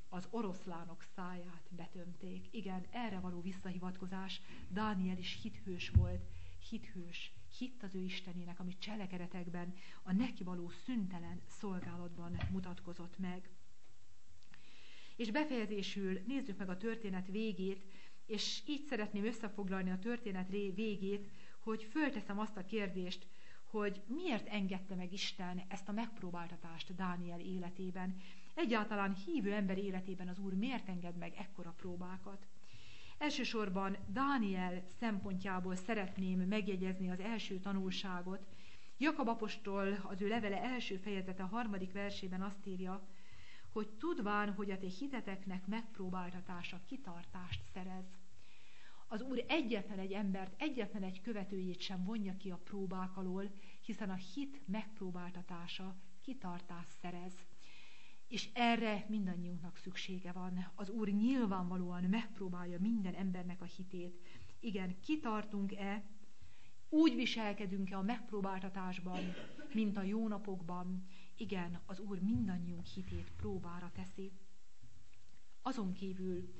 az oroszlánok száját betömték. Igen, erre való visszahivatkozás. Dániel is hithős volt, hitt az ő Istenének, amit cselekedetekben, a neki való szüntelen szolgálatban mutatkozott meg. És befejezésül nézzük meg a történet végét, és így szeretném összefoglalni a történet végét, hogy fölteszem azt a kérdést, hogy miért engedte meg Isten ezt a megpróbáltatást Dániel életében. Egyáltalán hívő ember életében az Úr miért enged meg ekkora próbákat? Elsősorban Dániel szempontjából szeretném megjegyezni az első tanulságot. Jakab apostol az ő levele első fejezete 3. versében azt írja, hogy tudván, hogy a ti hiteteknek megpróbáltatása kitartást szerez. Az Úr egyetlen egy embert, egyetlen egy követőjét sem vonja ki a próbák alól, hiszen a hit megpróbáltatása kitartást szerez. És erre mindannyiunknak szüksége van. Az Úr nyilvánvalóan megpróbálja minden embernek a hitét. Igen, kitartunk-e, úgy viselkedünk-e a megpróbáltatásban, mint a jó napokban. Igen, az Úr mindannyiunk hitét próbára teszi. Azon kívül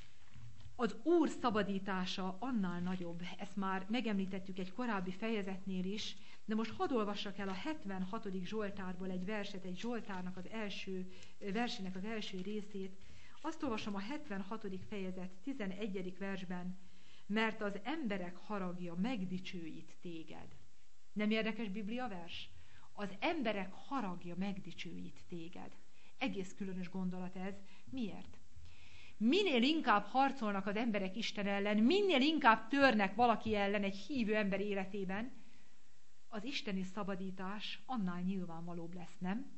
az Úr szabadítása annál nagyobb. Ezt már megemlítettük egy korábbi fejezetnél is, de most hadd olvassak el a 76. Zsoltárból egy verset, egy Zsoltárnak az első versének az első részét. Azt olvasom a 76. fejezet 11. versben, mert az emberek haragja megdicsőít téged. Nem érdekes Biblia vers? Az emberek haragja megdicsőít téged. Egész különös gondolat ez. Miért? Minél inkább harcolnak az emberek Isten ellen, minél inkább törnek valaki ellen egy hívő ember életében, az isteni szabadítás annál nyilvánvalóbb lesz, nem?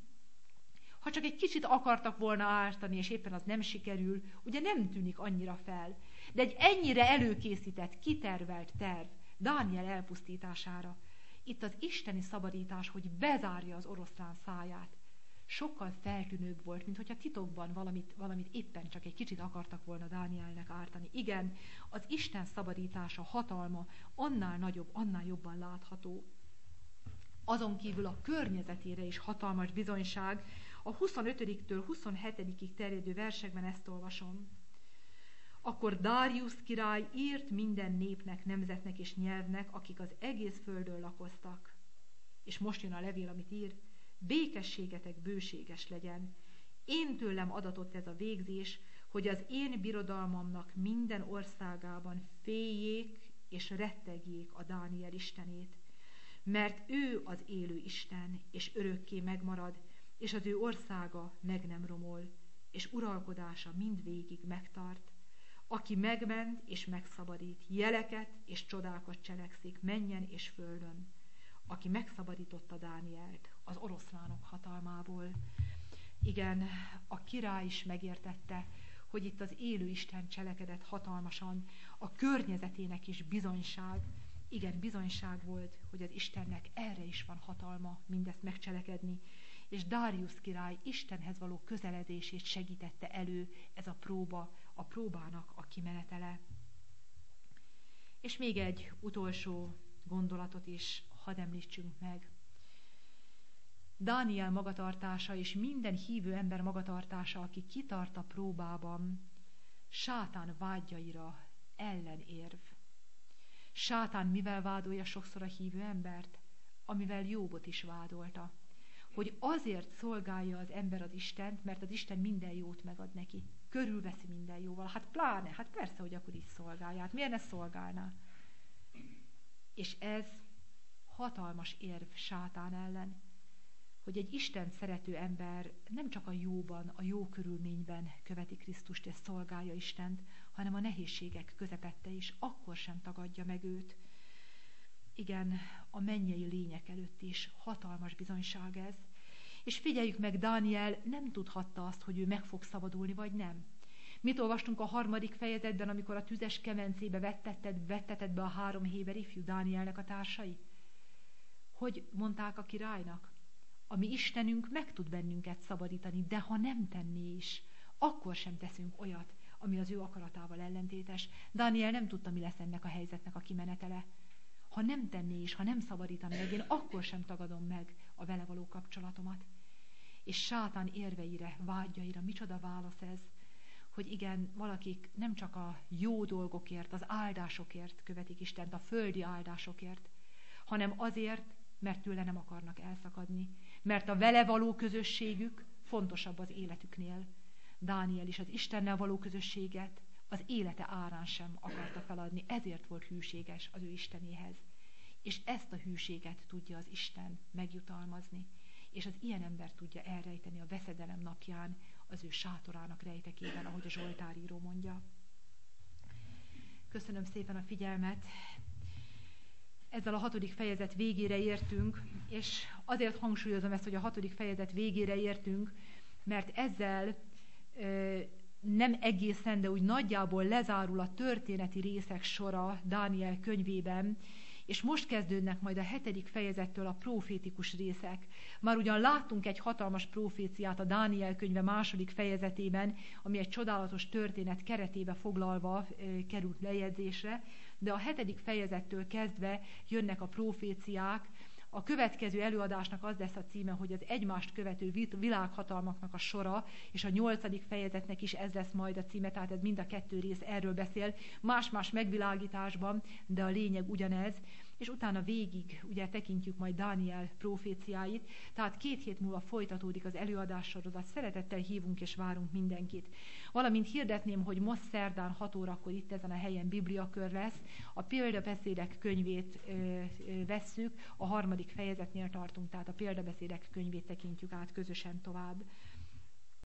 Ha csak egy kicsit akartak volna ártani, és éppen az nem sikerül, ugye nem tűnik annyira fel. De egy ennyire előkészített, kitervelt terv Dániel elpusztítására, itt az isteni szabadítás, hogy bezárja az oroszlán száját, sokkal feltűnőbb volt, mint hogyha titokban valamit éppen csak egy kicsit akartak volna Dánielnek ártani. Igen, az Isten szabadítása, hatalma annál nagyobb, annál jobban látható. Azon kívül a környezetére is hatalmas bizonyság. A 25-től 27-ig terjedő versekben ezt olvasom. Akkor Dáriusz király írt minden népnek, nemzetnek és nyelvnek, akik az egész földön lakoztak. És most jön a levél, amit ír. Békességetek bőséges legyen. Én tőlem adatott ez a végzés, hogy az én birodalmamnak minden országában féljék és rettegjék a Dániel Istenét. Mert ő az élő Isten, és örökké megmarad, és az ő országa meg nem romol, és uralkodása mindvégig megtart. Aki megment és megszabadít, jeleket és csodákat cselekszik mennyen és földön. Aki megszabadította Dánielt az oroszlánok hatalmából. Igen, a király is megértette, hogy itt az élő Isten cselekedett hatalmasan, a környezetének is bizonyság. Igen, bizonyság volt, hogy az Istennek erre is van hatalma mindezt megcselekedni, és Dáriusz király Istenhez való közeledését segítette elő ez a próba, a próbának a kimenetele. És még egy utolsó gondolatot is hadd említsünk meg. Dániel magatartása és minden hívő ember magatartása, aki kitart a próbában, sátán vágyaira ellenérv. Sátán mivel vádolja sokszor a hívő embert? Amivel Jóbot is vádolta. Hogy azért szolgálja az ember az Istent, mert az Isten minden jót megad neki. Körülveszi minden jóval. Hát pláne, hát persze, hogy akkor így szolgálja. Hát miért ne szolgálná? És ez hatalmas érv sátán ellen, hogy egy Isten szerető ember nem csak a jóban, a jó körülményben követi Krisztust és szolgálja Istent, hanem a nehézségek közepette is, akkor sem tagadja meg őt. Igen, a mennyei lények előtt is hatalmas bizonyság ez. És figyeljük meg, Dániel nem tudhatta azt, hogy ő meg fog szabadulni, vagy nem. Mit olvastunk a 3. fejezetben, amikor a tüzes kemencébe vetteted be a 3 héber ifjú Dánielnek a társai? Hogy mondták a királynak? A mi Istenünk meg tud bennünket szabadítani, de ha nem tenné is, akkor sem teszünk olyat, ami az ő akaratával ellentétes. Dániel nem tudta, mi lesz ennek a helyzetnek a kimenetele. Ha nem tenné is, ha nem szabadítani meg, én akkor sem tagadom meg a vele való kapcsolatomat. És sátán érveire, vágyaira, micsoda válasz ez? hogy igen, valakik nem csak a jó dolgokért, az áldásokért követik Istent, a földi áldásokért, hanem azért, mert tőle nem akarnak elszakadni, mert a vele való közösségük fontosabb az életüknél. Dániel is az Istennel való közösséget az élete árán sem akarta feladni, ezért volt hűséges az ő Istenéhez. És ezt a hűséget tudja az Isten megjutalmazni, és az ilyen ember tudja elrejteni a veszedelem napján az ő sátorának rejtekében, ahogy a Zsoltáríró mondja. Köszönöm szépen a figyelmet. Ezzel a 6. fejezet végére értünk, és azért hangsúlyozom ezt, hogy a 6. fejezet végére értünk, mert ezzel nem egészen, de úgy nagyjából lezárul a történeti részek sora Dániel könyvében, és most kezdődnek majd a 7. fejezettől a profétikus részek. Már ugyan láttunk egy hatalmas proféciát a Dániel könyve 2. fejezetében, ami egy csodálatos történet keretébe foglalva került lejegyzésre, de a 7. fejezettől kezdve jönnek a proféciák. A következő előadásnak az lesz a címe, hogy az egymást követő világhatalmaknak a sora, és a 8. fejezetnek is ez lesz majd a címe, tehát ez mind a 2 rész erről beszél, más-más megvilágításban, de a lényeg ugyanez, és utána végig ugye tekintjük majd Dániel proféciáit, tehát 2 hét múlva folytatódik az előadássorozat, szeretettel hívunk és várunk mindenkit. Valamint hirdetném, hogy most szerdán 6 órakor itt ezen a helyen bibliakör lesz, a példabeszédek könyvét vesszük, a 3. fejezetnél tartunk, tehát a példabeszédek könyvét tekintjük át közösen tovább.